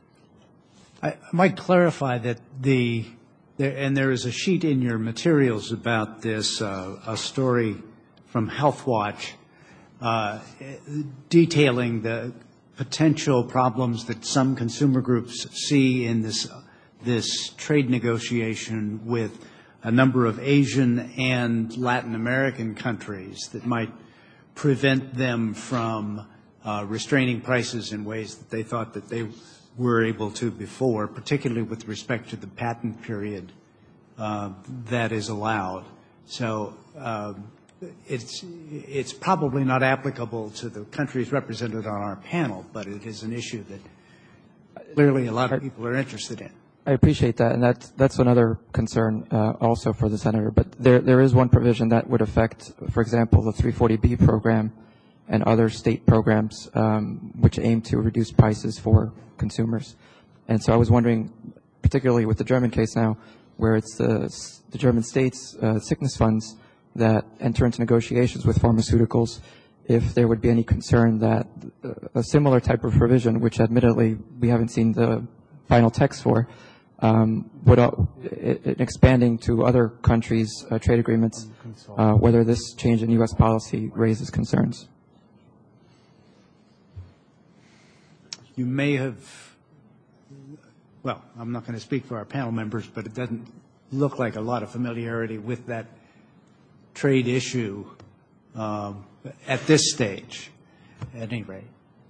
I might clarify that the, there, and there is a sheet in your materials about this, uh, a story from Health Watch uh, detailing the potential problems that some consumer groups see in this this trade negotiation with a number of Asian and Latin American countries that might prevent them from uh, restraining prices in ways that they thought that they were able to before, particularly with respect to the patent period uh, that is allowed. So uh, it's it's probably not applicable to the countries represented on our panel, but it is an issue that clearly a lot of people are interested in. I appreciate that, and that's, that's another concern uh, also for the Senator. But there, there is one provision that would affect, for example, the three forty B program and other state programs um, which aim to reduce prices for consumers. And so I was wondering, particularly with the German case now, where it's the, the German states' uh, sickness funds that enter into negotiations with pharmaceuticals, if there would be any concern that a similar type of provision, which admittedly we haven't seen the final text for, um, would uh, it, expanding to other countries' uh, trade agreements, uh, whether this change in U S policy raises concerns. You may have, well, I'm not going to speak for our panel members, but it doesn't look like a lot of familiarity with that trade issue um, at this stage, at any rate.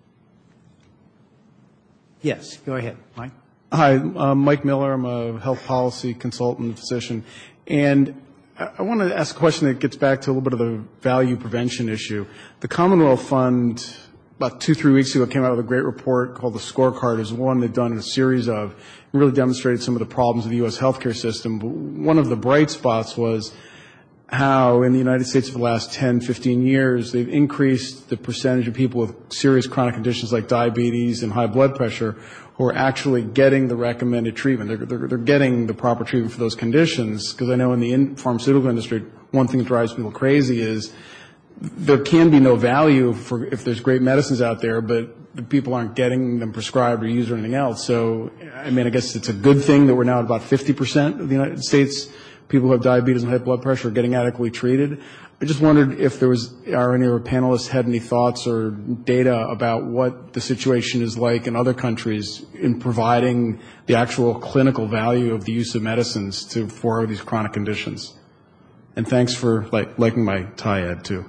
Yes, go ahead, Mike. Hi, I'm Mike Miller. I'm a health policy consultant, physician. And I want to ask a question that gets back to a little bit of the value prevention issue. The Commonwealth Fund, about two, three weeks ago, came out with a great report called the Scorecard. It's one they've done a series of, and really demonstrated some of the problems of the U S healthcare system. But one of the bright spots was how in the United States for the last ten, fifteen years, they've increased the percentage of people with serious chronic conditions like diabetes and high blood pressure who are actually getting the recommended treatment. They're, they're, they're getting the proper treatment for those conditions, because I know in the in pharmaceutical industry, one thing that drives people crazy is there can be no value for if there's great medicines out there, but the people aren't getting them prescribed or used or anything else. So, I mean, I guess it's a good thing that we're now at about fifty percent of the United States people who have diabetes and high blood pressure are getting adequately treated. I just wondered if there was, or any of our panelists had any thoughts or data about what the situation is like in other countries in providing the actual clinical value of the use of medicines to for these chronic conditions. And thanks for like, liking my tie, Ed, too.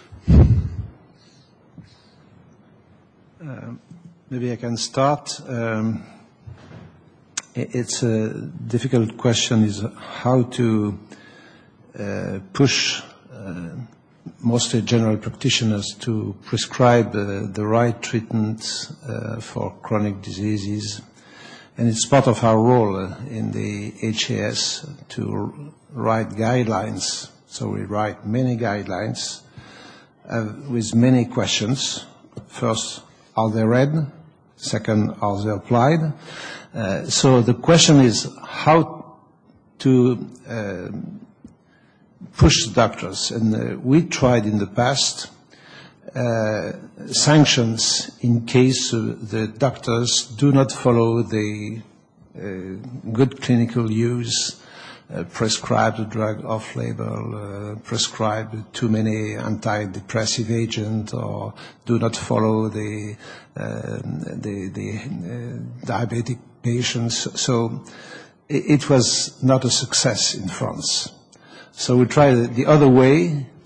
Uh, maybe I can start. Um, it's a difficult question is how to uh, push uh, mostly general practitioners to prescribe uh, the right treatments uh, for chronic diseases. And it's part of our role uh, in the H A S to write guidelines. So we write many guidelines uh, with many questions. First, are they read? Second, are they applied? Uh, so the question is how to uh, push doctors. And uh, we tried in the past uh, sanctions in case uh, the doctors do not follow the uh, good clinical use, uh, prescribe the drug off-label, uh, prescribe too many antidepressive agents, or do not follow the uh, the, the uh, diabetic patients. So it, it was not a success in France. So we tried the other way,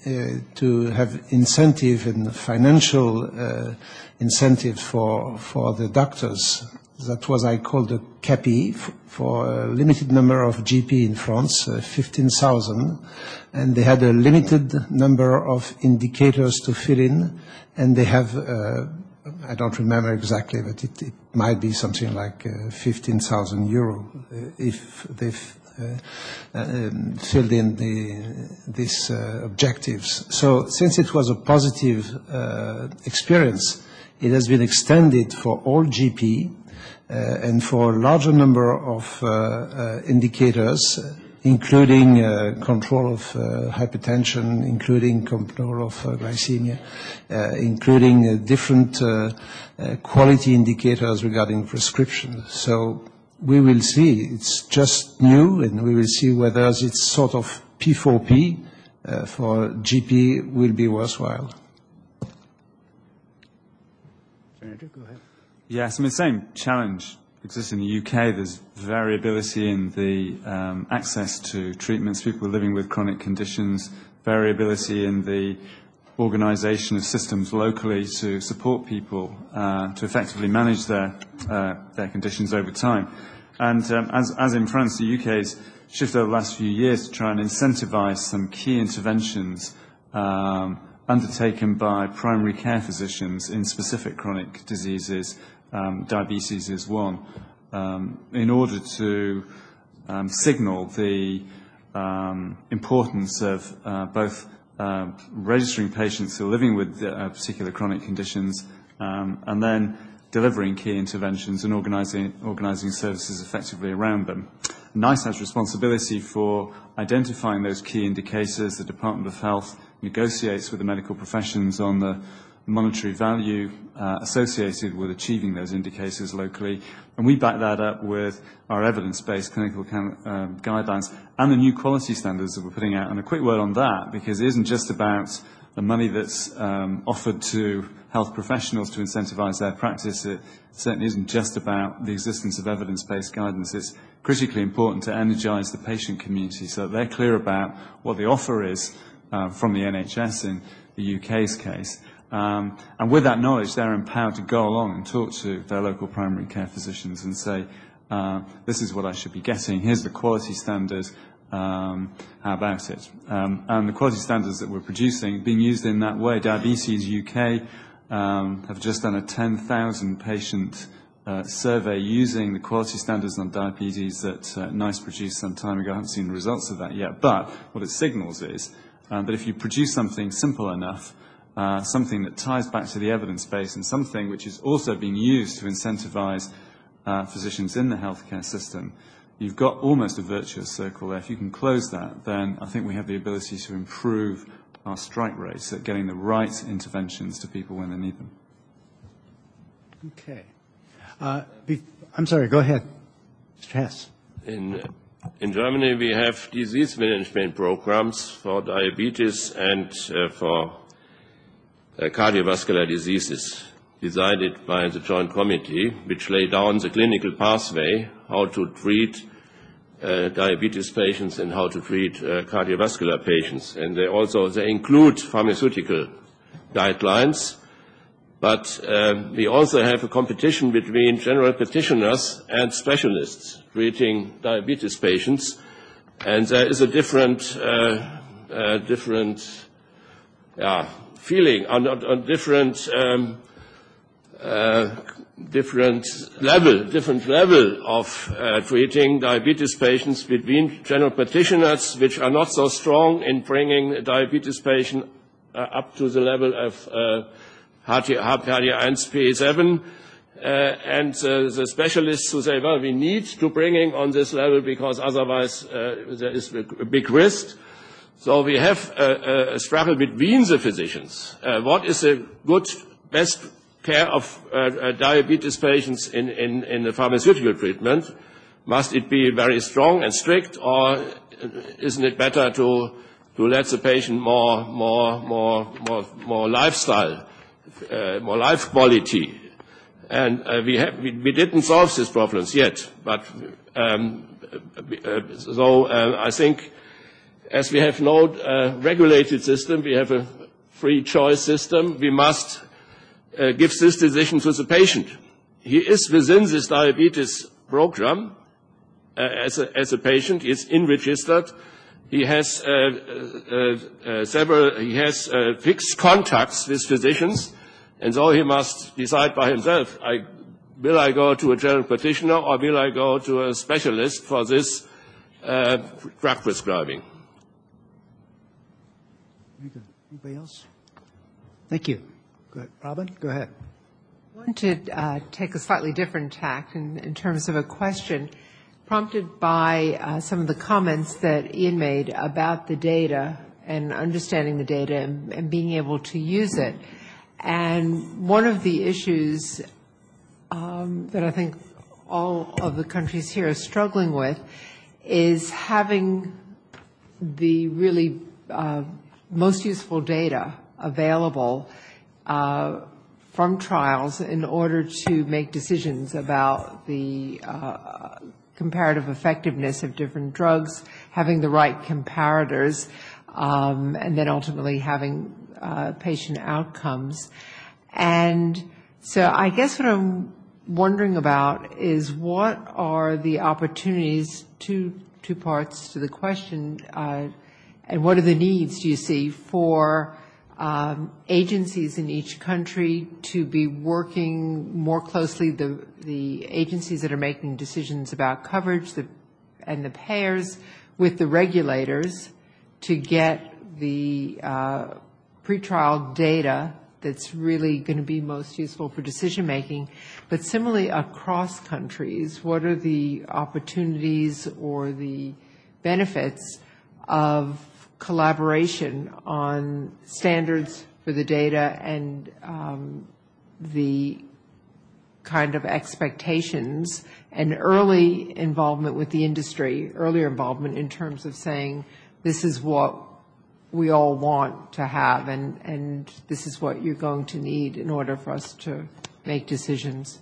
uh, to have incentive and financial uh, incentive for for the doctors. That was I called the C A P I for a limited number of G P in France, uh, fifteen thousand, and they had a limited number of indicators to fill in, and they have, uh, I don't remember exactly, but it, it might be something like uh, fifteen thousand euro uh, if they've uh, um, filled in the, these uh, objectives. So since it was a positive uh, experience, it has been extended for all G P uh, and for a larger number of uh, uh, indicators, including uh, control of uh, hypertension, including control of uh, glycemia, uh, including uh, different uh, uh, quality indicators regarding prescription. So we will see. It's just new, and we will see whether it's sort of P four P uh, for G P will be worthwhile. Senator, go ahead. Yes, I mean, the same challenge exists in the U K. There's variability in the um, access to treatments, people living with chronic conditions, variability in the organisation of systems locally to support people uh, to effectively manage their uh, their conditions over time. And um, as, as in France, the U K's shifted over the last few years to try and incentivise some key interventions um, undertaken by primary care physicians in specific chronic diseases. Um, diabetes is one, um, in order to um, signal the um, importance of uh, both uh, registering patients who are living with uh, particular chronic conditions um, and then delivering key interventions and organising, organising services effectively around them. NICE has responsibility for identifying those key indicators. The Department of Health negotiates with the medical professions on the monetary value uh, associated with achieving those indicators locally, and we back that up with our evidence-based clinical can, uh, guidelines and the new quality standards that we're putting out. And a quick word on that, because it isn't just about the money that's um, offered to health professionals to incentivize their practice. It certainly isn't just about the existence of evidence-based guidance. It's critically important to energize the patient community so that they're clear about what the offer is uh, from the N H S in the U K's case. Um, and with that knowledge, they're empowered to go along and talk to their local primary care physicians and say, uh, this is what I should be getting, here's the quality standard, um, how about it? Um, and the quality standards that we're producing being used in that way. Diabetes U K um, have just done a ten thousand patient uh, survey using the quality standards on diabetes that uh, NICE produced some time ago. I haven't seen the results of that yet, but what it signals is uh, that if you produce something simple enough, Uh, something that ties back to the evidence base and something which is also being used to incentivize uh, physicians in the healthcare system, you've got almost a virtuous circle there. If you can close that, then I think we have the ability to improve our strike rates at getting the right interventions to people when they need them. Okay. Uh, be, I'm sorry, go ahead. Mister Hess. In, in Germany, we have disease management programs for diabetes and uh, for Uh, cardiovascular diseases decided by the Joint Committee, which lay down the clinical pathway, how to treat uh, diabetes patients and how to treat uh, cardiovascular patients. And they also they include pharmaceutical guidelines, but uh, we also have a competition between general practitioners and specialists treating diabetes patients, and there is a different, uh, uh, different, yeah, feeling on, on different um, uh, different level, different level of uh, treating diabetes patients between general practitioners, which are not so strong in bringing a diabetes patient uh, up to the level of uh, H T one P seven, uh, and uh, the specialists who say, well, we need to bring it on this level because otherwise uh, there is a big risk. So we have a, a struggle between the physicians. Uh, what is the good, best care of uh, uh, diabetes patients in, in, in the pharmaceutical treatment? Must it be very strong and strict, or isn't it better to, to let the patient more, more, more, more, more lifestyle, uh, more life quality? And uh, we, have, we, we didn't solve these problems yet, but um, uh, so uh, I think as we have no uh, regulated system, we have a free choice system, we must uh, give this decision to the patient. He is within this diabetes program uh, as, a, as a patient, he is in registered, he has uh, uh, uh, several, he has uh, fixed contacts with physicians, and so he must decide by himself, I, will I go to a general practitioner or will I go to a specialist for this uh, drug prescribing? Very good. Anybody else? Thank you. Go ahead. Robin, go ahead. I want to uh, take a slightly different tack in, in terms of a question prompted by uh, some of the comments that Ian made about the data and understanding the data and, and being able to use it. And one of the issues um, that I think all of the countries here are struggling with is having the really uh, most useful data available uh, from trials in order to make decisions about the uh, comparative effectiveness of different drugs, having the right comparators, um, and then ultimately having uh, patient outcomes. And so I guess what I'm wondering about is what are the opportunities, two, two parts to the question, uh, and what are the needs do you see for um, agencies in each country to be working more closely, the, the agencies that are making decisions about coverage the, and the payers with the regulators to get the uh, pretrial data that's really going to be most useful for decision making. But similarly across countries, what are the opportunities or the benefits of collaboration on standards for the data and um, the kind of expectations and early involvement with the industry, earlier involvement in terms of saying this is what we all want to have and, and this is what you're going to need in order for us to make decisions?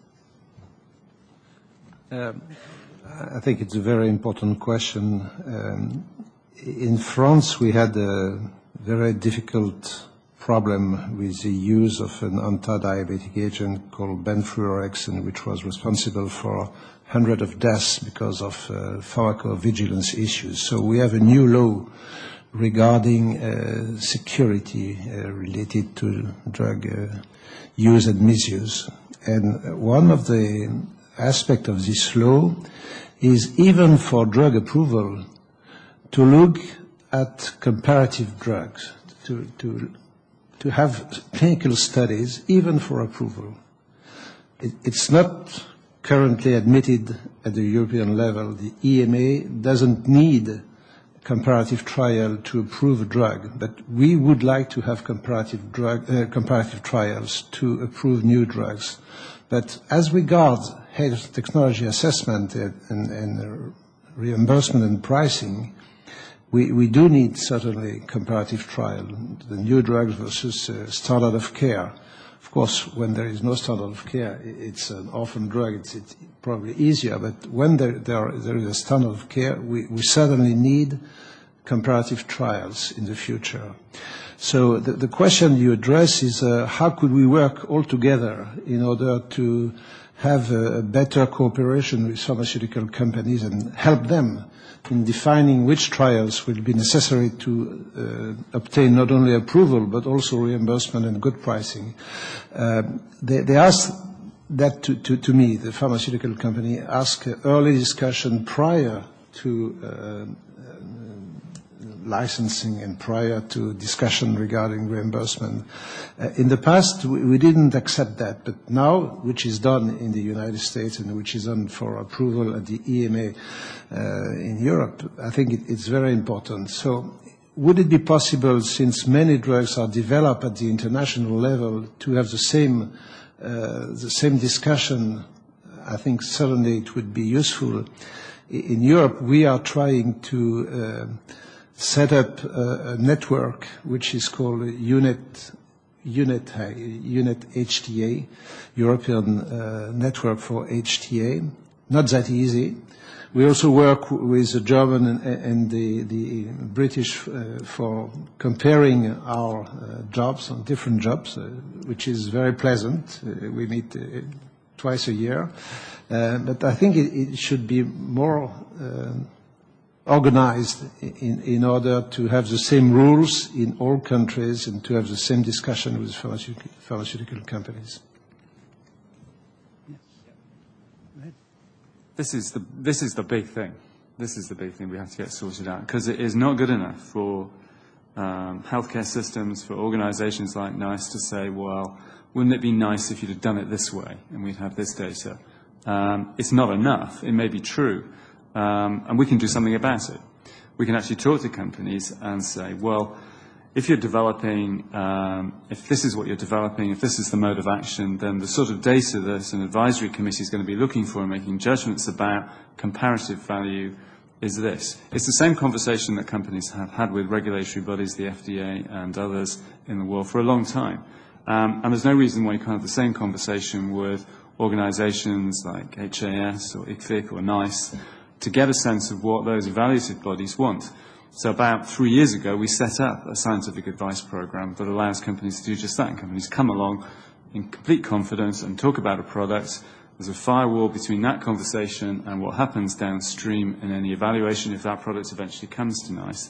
Um, I think it's a very important question. Um, in France, we had a very difficult problem with the use of an anti-diabetic agent called benfluorex, which was responsible for hundreds of deaths because of uh, pharmacovigilance issues. So we have a new law regarding uh, security uh, related to drug uh, use and misuse. And one of the aspects of this law is even for drug approval to look at comparative drugs, to, to, to have clinical studies even for approval. It, it's not currently admitted at the European level. The E M A doesn't need comparative trial to approve a drug, but we would like to have comparative drug, uh, comparative trials to approve new drugs. But as regards health technology assessment and, and, and reimbursement and pricing, we, we do need certainly comparative trial, the new drugs versus uh, standard of care. Of course, when there is no standard of care, it's an orphan drug, it's, it's probably easier, but when there, there, are, there is a standard of care, we, we certainly need comparative trials in the future. So the, the question you address is uh, how could we work all together in order to have a, a better cooperation with pharmaceutical companies and help them in defining which trials will be necessary to uh, obtain not only approval but also reimbursement and good pricing. Uh, they, they asked that to, to, to me, the pharmaceutical company, ask early discussion prior to uh, licensing and prior to discussion regarding reimbursement. Uh, in the past, we, we didn't accept that, but now, which is done in the United States and which is done for approval at the E M A uh, in Europe, I think it, it's very important. So would it be possible, since many drugs are developed at the international level, to have the same, uh, the same discussion? I think certainly it would be useful. In Europe, we are trying to uh, set up a, a network which is called UNET, UNET, UNET H T A, European uh, Network for H T A. Not that easy. We also work with the German and, and the, the British uh, for comparing our uh, jobs on different jobs, uh, which is very pleasant. Uh, we meet uh, twice a year. Uh, but I think it, it should be more uh, organized in, in order to have the same rules in all countries and to have the same discussion with pharmaceutical, pharmaceutical companies. This is the this is the big thing. This is the big thing we have to get sorted out, because it is not good enough for um, healthcare systems, for organisations like NICE to say, well, wouldn't it be nice if you'd have done it this way and we'd have this data? Um, it's not enough. It may be true, um, and we can do something about it. We can actually talk to companies and say, well, if you're developing, um, if this is what you're developing, if this is the mode of action, then the sort of data that an advisory committee is going to be looking for and making judgments about comparative value is this. It's the same conversation that companies have had with regulatory bodies, the F D A and others in the world for a long time. Um, and there's no reason why you can't have the same conversation with organizations like H A S or I C V I C or NICE to get a sense of what those evaluative bodies want. So about three years ago, we set up a scientific advice program that allows companies to do just that. And companies come along in complete confidence and talk about a product. There's a firewall between that conversation and what happens downstream in any evaluation if that product eventually comes to NICE.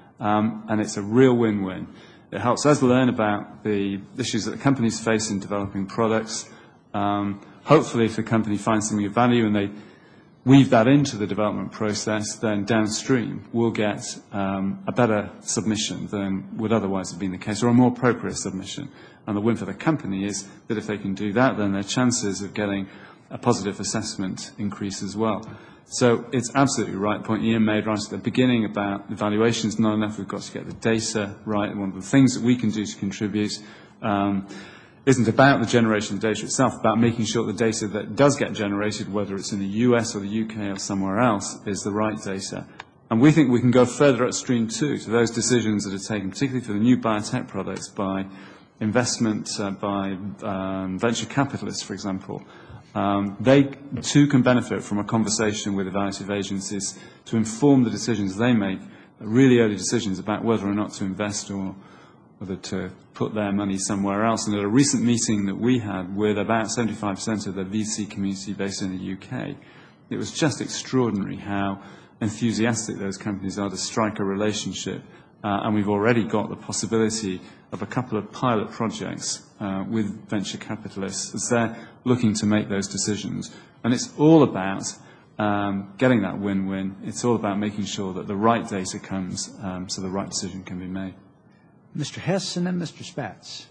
Um, and it's a real win-win. It helps us learn about the issues that the companies face in developing products. Um, hopefully, if the company finds something of value and they weave that into the development process, then downstream we'll get um, a better submission than would otherwise have been the case, or a more appropriate submission. And the win for the company is that if they can do that, then their chances of getting a positive assessment increase as well. So it's absolutely right, the point Ian made right at the beginning about evaluation is not enough. We've got to get the data right. And one of the things that we can do to contribute um, isn't about the generation of data itself, about making sure the data that does get generated, whether it's in the U S or the U K or somewhere else, is the right data. And we think we can go further upstream too, to those decisions that are taken, particularly for the new biotech products, by investment, uh, by um, venture capitalists, for example. Um, they too can benefit from a conversation with evaluative agencies to inform the decisions they make, really early decisions about whether or not to invest or whether to put their money somewhere else. And at a recent meeting that we had with about seventy-five percent of the V C community based in the U K, it was just extraordinary how enthusiastic those companies are to strike a relationship. Uh, and we've already got the possibility of a couple of pilot projects uh, with venture capitalists as they're looking to make those decisions. And it's all about um, getting that win-win. It's all about making sure that the right data comes um, so the right decision can be made. Mister Hess and then Mister Spatz.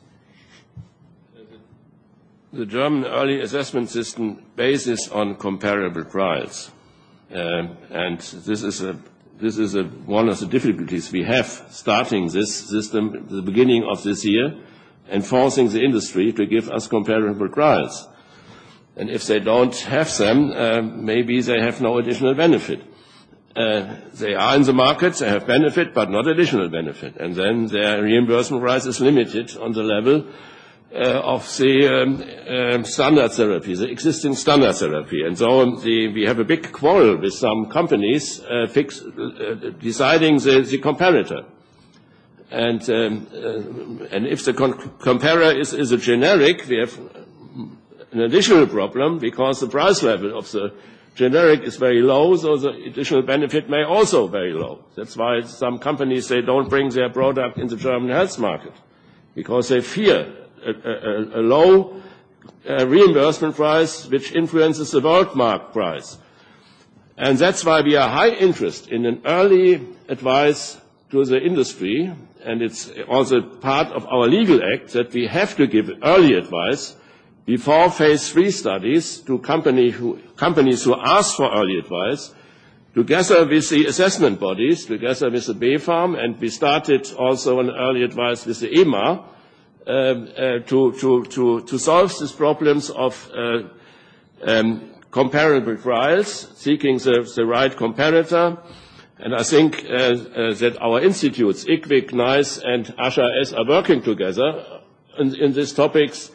The German early assessment system bases on comparable trials. Um, and this is a This is a, one of the difficulties we have starting this system at the beginning of this year and forcing the industry to give us comparable trials. And if they don't have them, uh, maybe they have no additional benefit. Uh, they are in the market, they have benefit, but not additional benefit. And then their reimbursement price is limited on the level uh, of the um, um, standard therapy, the existing standard therapy. And so the, we have a big quarrel with some companies uh, fix, uh, deciding the, the comparator. And, um, uh, and if the con- comparator is, is a generic, we have an additional problem because the price level of the generic is very low, so the additional benefit may also very low. That's why some companies, they don't bring their product in the German health market, because they fear a, a, a low uh, reimbursement price which influences the world market price. And that's why we are high interest in an early advice to the industry, and it's also part of our legal act that we have to give early advice before phase three studies to company who, companies who ask for early advice, together with the assessment bodies, together with the B FARM, and we started also an early advice with the E M A um, uh, to, to, to, to solve these problems of uh, um, comparable trials, seeking the, the right comparator. And I think uh, uh, that our institutes, I C V I C, NICE, and A S H A S, are working together in, in these topics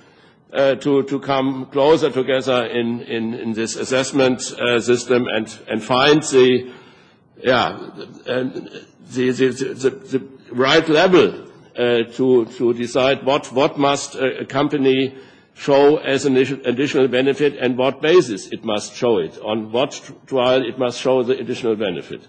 uh, to, to come closer together in, in, in this assessment uh, system and, and find the, yeah, the, the, the, the right level uh, to, to decide what, what must a company show as an additional benefit and what basis it must show it, on what trial it must show the additional benefit.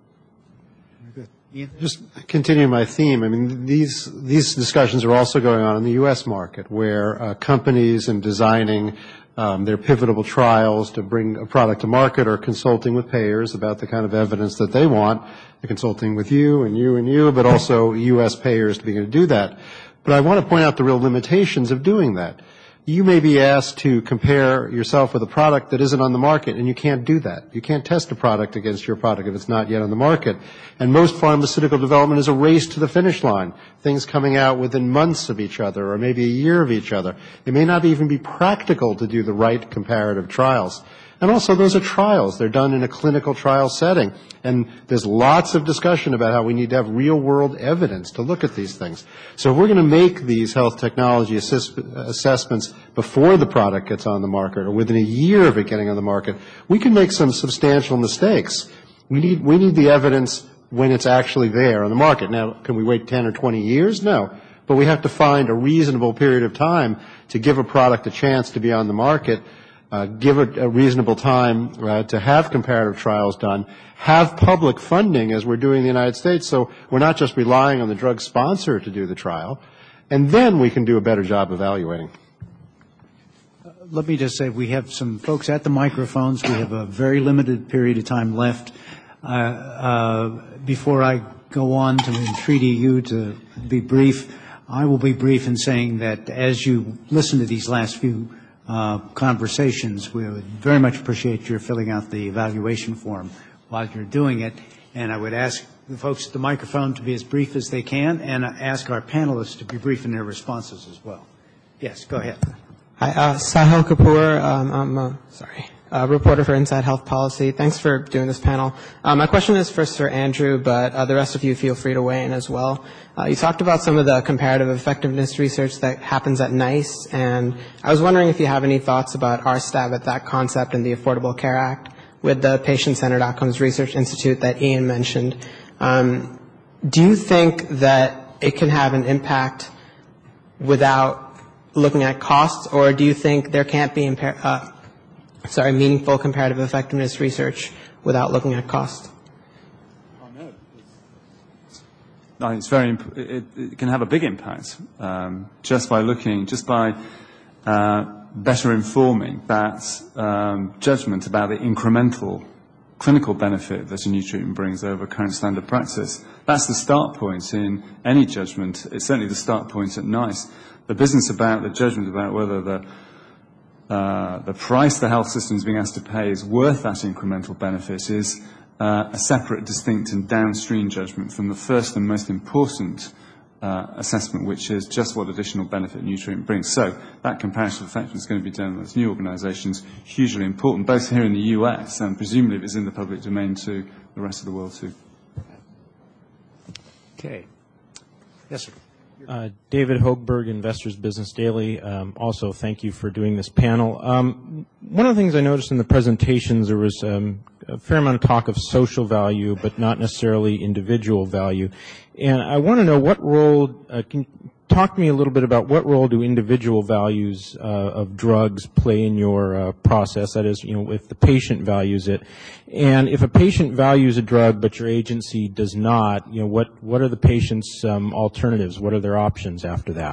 Just continuing my theme, I mean, these these discussions are also going on in the U S market, where uh, companies in designing um, their pivotal trials to bring a product to market are consulting with payers about the kind of evidence that they want. They're consulting with you and you and you, but also U S payers to be able to do that. But I want to point out the real limitations of doing that. You may be asked to compare yourself with a product that isn't on the market, and you can't do that. You can't test a product against your product if it's not yet on the market. And most pharmaceutical development is a race to the finish line, things coming out within months of each other or maybe a year of each other. It may not even be practical to do the right comparative trials. And also, those are trials. They're done in a clinical trial setting. And there's lots of discussion about how we need to have real-world evidence to look at these things. So if we're going to make these health technology assist- assessments before the product gets on the market or within a year of it getting on the market, we can make some substantial mistakes. We need, we need the evidence when it's actually there on the market. Now, can we wait ten or twenty years? No. But we have to find a reasonable period of time to give a product a chance to be on the market. Uh, give it a reasonable time uh, to have comparative trials done, have public funding as we're doing in the United States, so we're not just relying on the drug sponsor to do the trial, and then we can do a better job evaluating. Uh, let me just say we have some folks at the microphones. We have a very limited period of time left. Uh, uh, before I go on to entreaty you to be brief, I will be brief in saying that as you listen to these last few Uh, conversations, we would very much appreciate your filling out the evaluation form while you're doing it. And I would ask the folks at the microphone to be as brief as they can, and ask our panelists to be brief in their responses as well. Yes, go ahead. Hi, uh, Sahil Kapoor. Um, I'm uh, sorry, uh, reporter for Inside Health Policy. Thanks for doing this panel. Uh, my question is for Sir Andrew, but uh, the rest of you feel free to weigh in as well. Uh, you talked about some of the comparative effectiveness research that happens at NICE, and I was wondering if you have any thoughts about our stab at that concept in the Affordable Care Act with the Patient-Centered Outcomes Research Institute that Ian mentioned. Um, do you think that it can have an impact without looking at costs, or do you think there can't be impar- uh, sorry, meaningful comparative effectiveness research without looking at cost? I think it's very, it, it can have a big impact um, just by looking, just by uh, better informing that um, judgment about the incremental clinical benefit that a new treatment brings over current standard practice. That's the start point in any judgment. It's certainly the start point at NICE. The business about the judgment about whether the uh, the price the health system is being asked to pay is worth that incremental benefit is Uh, a separate, distinct and downstream judgment from the first and most important uh, assessment, which is just what additional benefit new treatment brings. So that comparative effectiveness is going to be done with those new organisations, hugely important, both here in the U S and presumably if it's in the public domain to the rest of the world too. Okay. Yes, sir. Uh, David Hochberg, Investors Business Daily. Um, also, thank you for doing this panel. Um, one of the things I noticed in the presentations, there was um, a fair amount of talk of social value, but not necessarily individual value. And I want to know what role, uh, can you talk to me a little bit about what role do individual values uh, of drugs play in your uh, process? That is, you know, if the patient values it. And if a patient values a drug but your agency does not, you know, what, what are the patient's um, alternatives? What are their options after that?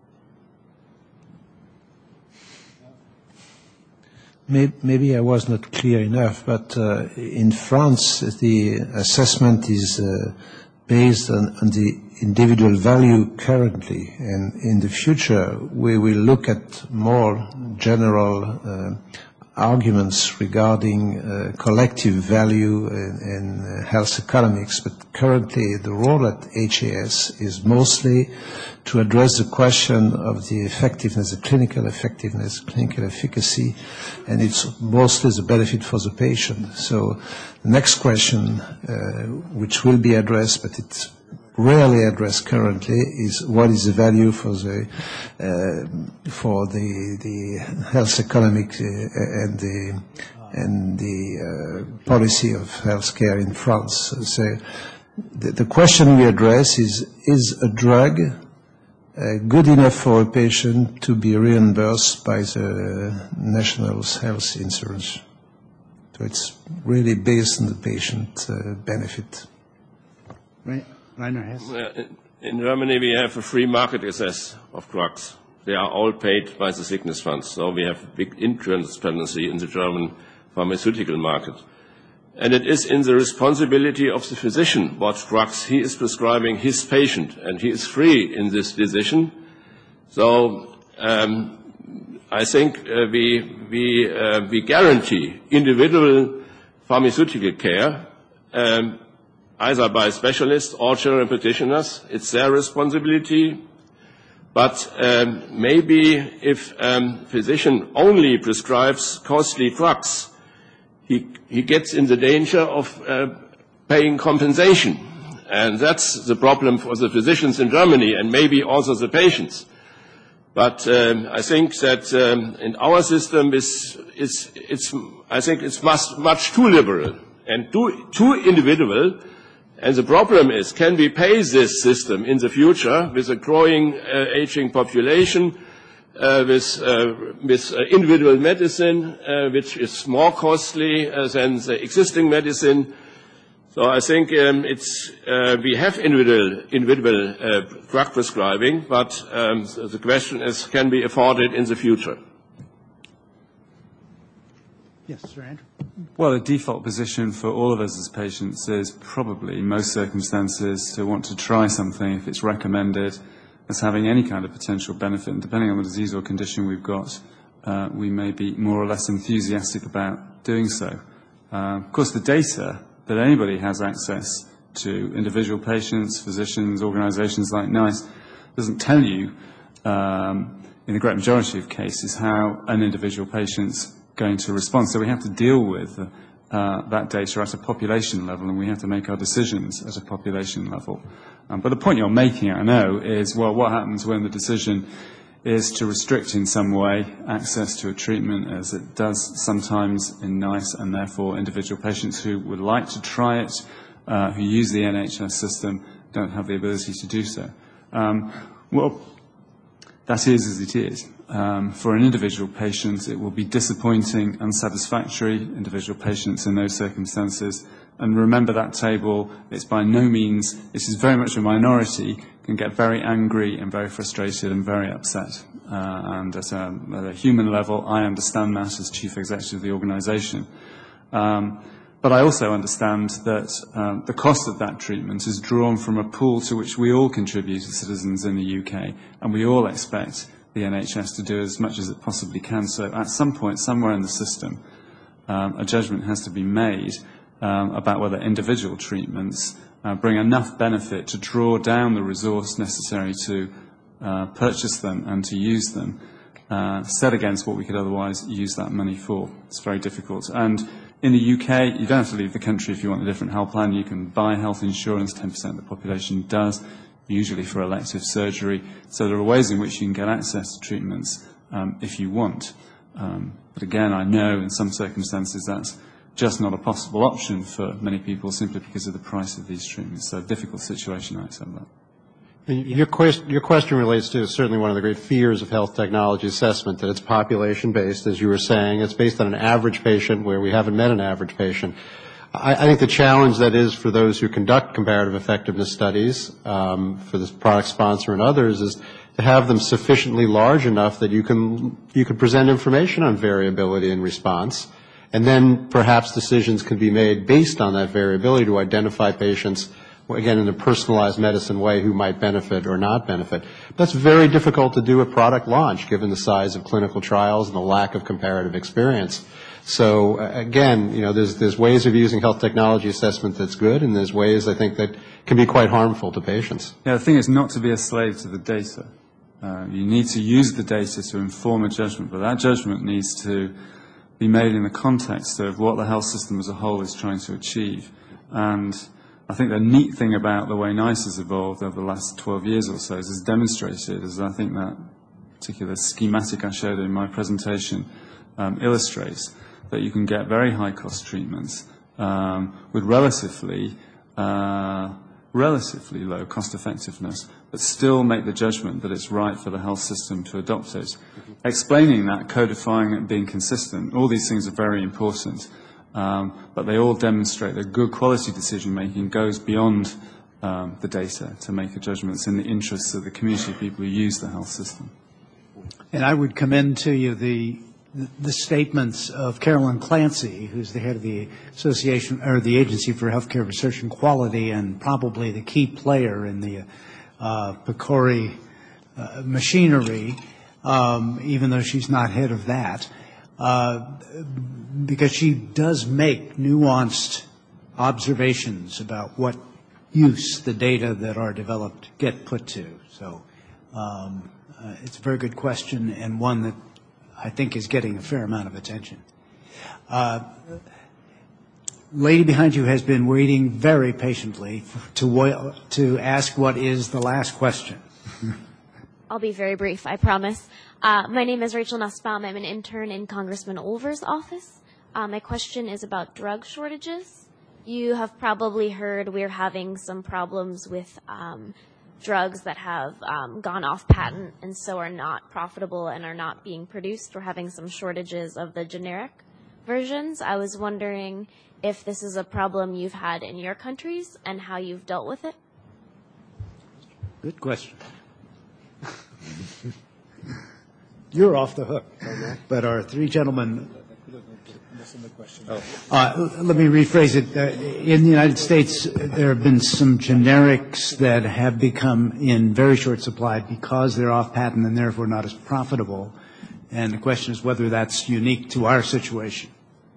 Maybe I was not clear enough, but uh, in France, the assessment is uh, based on, on the individual value currently, and in the future we will look at more general uh, arguments regarding uh, collective value and, and uh, health economics, but currently the role at H A S is mostly to address the question of the effectiveness, the clinical effectiveness, clinical efficacy, and it's mostly the benefit for the patient. So the next question, uh, which will be addressed, but it's rarely addressed currently is what is the value for the uh, for the the health economic uh, and the and the uh, policy of healthcare in France. So the, the question we address is: is a drug uh, good enough for a patient to be reimbursed by the national health insurance? So it's really based on the patient uh, benefit. Right. Rainer Hess. In Germany, we have a free market access of drugs. They are all paid by the sickness funds, so we have big intransparency in the German pharmaceutical market. And it is in the responsibility of the physician what drugs he is prescribing his patient, and he is free in this decision. So um, I think uh, we, we, uh, we guarantee individual pharmaceutical care um, either by specialists or general practitioners. It's their responsibility. But um, maybe if a um, physician only prescribes costly drugs, he, he gets in the danger of uh, paying compensation. And that's the problem for the physicians in Germany and maybe also the patients. But um, I think that um, in our system, is, is, it's, I think it's much, much too liberal and too, too individual. And the problem is, can we pay this system in the future with a growing, uh, aging population, uh, with, uh, with uh, individual medicine, uh, which is more costly uh, than the existing medicine? So I think um, it's, uh, we have individual, individual uh, drug prescribing, but um, the question is, can we afford it in the future? Yes, Sir Andrew. Well, the default position for all of us as patients is probably, in most circumstances, to want to try something if it's recommended as having any kind of potential benefit. And depending on the disease or condition we've got, uh, we may be more or less enthusiastic about doing so. Uh, of course, the data that anybody has access to, individual patients, physicians, organizations like NICE, doesn't tell you, um, in the great majority of cases, how an individual patient's going to respond. So we have to deal with uh, that data at a population level, and we have to make our decisions at a population level. Um, but the point you're making, I know, is, well, what happens when the decision is to restrict in some way access to a treatment, as it does sometimes in NICE, and therefore individual patients who would like to try it, uh, who use the N H S system, don't have the ability to do so. Um, well, that is as it is. Um, for an individual patient, it will be disappointing, unsatisfactory, individual patients in those circumstances. And remember that table, it's by no means, it is very much a minority, can get very angry and very frustrated and very upset. Uh, and at a, at a human level, I understand that as chief executive of the organization. Um, but I also understand that um, the cost of that treatment is drawn from a pool to which we all contribute as citizens in the U K, and we all expect the N H S to do as much as it possibly can. So at some point, somewhere in the system, um, a judgment has to be made um, about whether individual treatments uh, bring enough benefit to draw down the resource necessary to uh, purchase them and to use them, uh, set against what we could otherwise use that money for. It's very difficult. And in the U K, you don't have to leave the country if you want a different health plan. You can buy health insurance, ten percent of the population does, usually for elective surgery. So there are ways in which you can get access to treatments um, if you want. Um, but again, I know in some circumstances that's just not a possible option for many people simply because of the price of these treatments. So a difficult situation, I accept that. Your, quest, your question relates to certainly one of the great fears of health technology assessment, that it's population-based, as you were saying. It's based on an average patient where we haven't met an average patient. I, I think the challenge that is for those who conduct comparative effectiveness studies, um, for this product sponsor and others, is to have them sufficiently large enough that you can, you can present information on variability in response, and then perhaps decisions can be made based on that variability to identify patients, again, in a personalized medicine way, who might benefit or not benefit. That's very difficult to do at product launch, given the size of clinical trials and the lack of comparative experience. So, uh, again, you know, there's, there's ways of using health technology assessment that's good, and there's ways, I think, that can be quite harmful to patients. Yeah, the thing is not to be a slave to the data. Uh, you need to use the data to inform a judgment, but that judgment needs to be made in the context of what the health system as a whole is trying to achieve. And I think the neat thing about the way NICE has evolved over the last twelve years or so is it's demonstrated, as I think that particular schematic I showed in my presentation um, illustrates, that you can get very high-cost treatments um, with relatively, uh, relatively low cost-effectiveness, but still make the judgment that it's right for the health system to adopt it. Mm-hmm. Explaining that, codifying it, being consistent, all these things are very important. Um, but they all demonstrate that good quality decision-making goes beyond um, the data to make a judgment that's in the interests of the community of people who use the health system. And I would commend to you the the statements of Carolyn Clancy, who's the head of the Association or the Agency for Healthcare Research and Quality, and probably the key player in the uh, PCORI uh, machinery, um, even though she's not head of that. Uh, because she does make nuanced observations about what use the data that are developed get put to. So um, uh, it's a very good question and one that I think is getting a fair amount of attention. Uh, lady behind you has been waiting very patiently to, to ask what is the last question. I'll be very brief, I promise. Uh, my name is Rachel Nussbaum. I'm an intern in Congressman Olver's office. Uh, my question is about drug shortages. You have probably heard we're having some problems with um, drugs that have um, gone off patent and so are not profitable and are not being produced. We're having some shortages of the generic versions. I was wondering if this is a problem you've had in your countries and how you've dealt with it. Good question. You're off the hook, but our three gentlemen. Oh. Uh, let me rephrase it. Uh, in the United States, there have been some generics that have become in very short supply because they're off patent and therefore not as profitable. And the question is whether that's unique to our situation.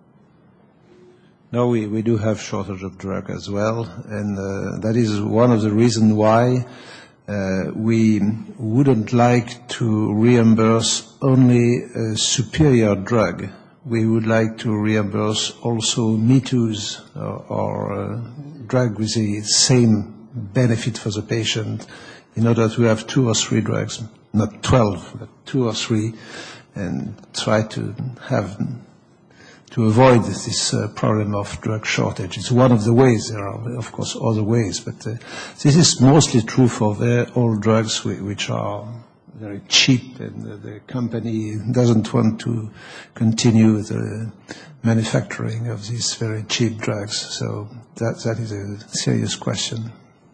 No, we, we do have shortage of drug as well, and uh, that is one of the reasons why Uh, we wouldn't like to reimburse only a superior drug. We would like to reimburse also me toos or, or uh, drug with the same benefit for the patient in order to have two or three drugs, not twelve, but two or three, and try to have to avoid this uh, problem of drug shortage. It's one of the ways. There are, of course, other ways, but uh, this is mostly true for the, all drugs which are very cheap, and uh, the company doesn't want to continue the manufacturing of these very cheap drugs. So that that is a serious question.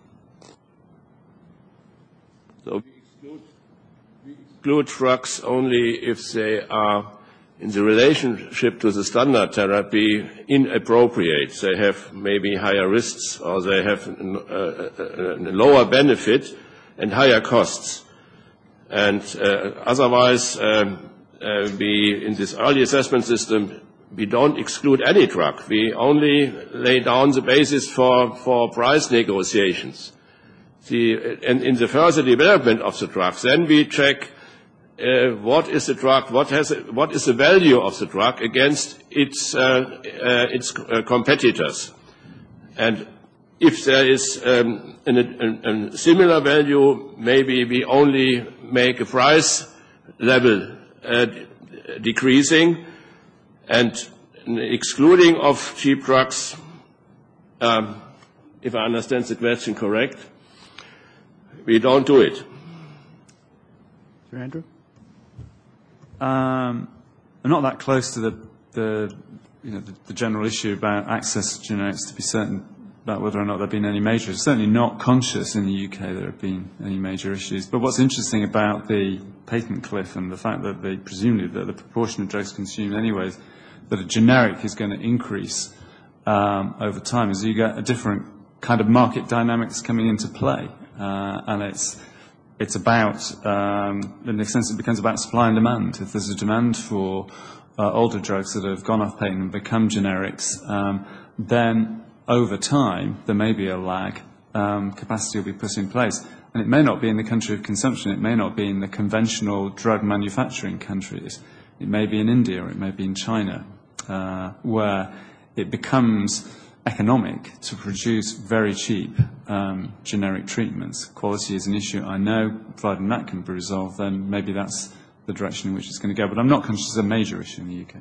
So we exclude, we exclude drugs only if they are in the relationship to the standard therapy inappropriate. They have maybe higher risks or they have a, a lower benefit and higher costs. And uh, otherwise, um, uh, we, in this early assessment system, we don't exclude any drug. We only lay down the basis for, for price negotiations. The, and in the further development of the drugs, then we check Uh, what is the drug, what has, what is the value of the drug against its, uh, uh, its uh, competitors. And if there is um, an, an, a similar value, maybe we only make a price level uh, decreasing and excluding of cheap drugs, um, if I understand the question correct, we don't do it. Sir Andrew? Um, I'm not that close to the, the you know, the, the general issue about access to generics to be certain about whether or not there have been any major. It's certainly not conscious in the U K there have been any major issues. But what's interesting about the patent cliff and the fact that they presumably that the proportion of drugs consumed anyways, that a generic is going to increase um, over time is you get a different kind of market dynamics coming into play. Uh, and it's It's about, um, in a sense, it becomes about supply and demand. If there's a demand for uh, older drugs that have gone off patent and become generics, um, then over time there may be a lag. Um, capacity will be put in place, and it may not be in the country of consumption. It may not be in the conventional drug manufacturing countries. It may be in India or it may be in China, uh, where it becomes economic to produce very cheap um, generic treatments. Quality is an issue, I know. Providing that can be resolved, then maybe that's the direction in which it's going to go. But I'm not conscious it's a major issue in the U K.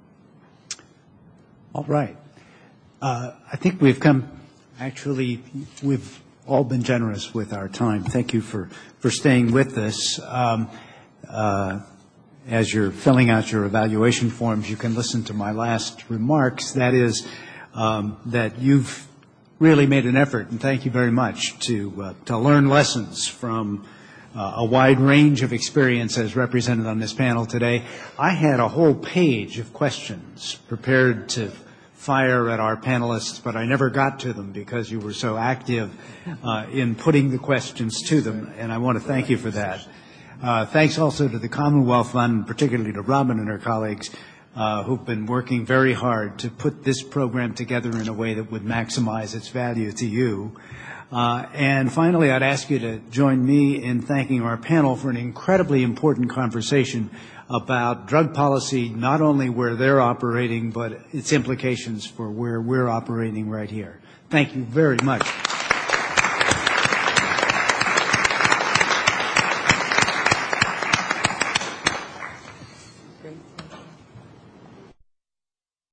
All right. Uh, I think we've come, actually, we've all been generous with our time. Thank you for, for staying with us. Um, uh, as you're filling out your evaluation forms, you can listen to my last remarks. That is, um, that you've really made an effort, and thank you very much, to, uh, to learn lessons from uh, a wide range of experience as represented on this panel today. I had a whole page of questions prepared to fire at our panelists, but I never got to them because you were so active uh, in putting the questions to them, and I want to thank you for that. Uh, thanks also to the Commonwealth Fund, particularly to Robin and her colleagues, uh, who've been working very hard to put this program together in a way that would maximize its value to you. Uh, and finally, I'd ask you to join me in thanking our panel for an incredibly important conversation about drug policy, not only where they're operating, but its implications for where we're operating right here. Thank you very much.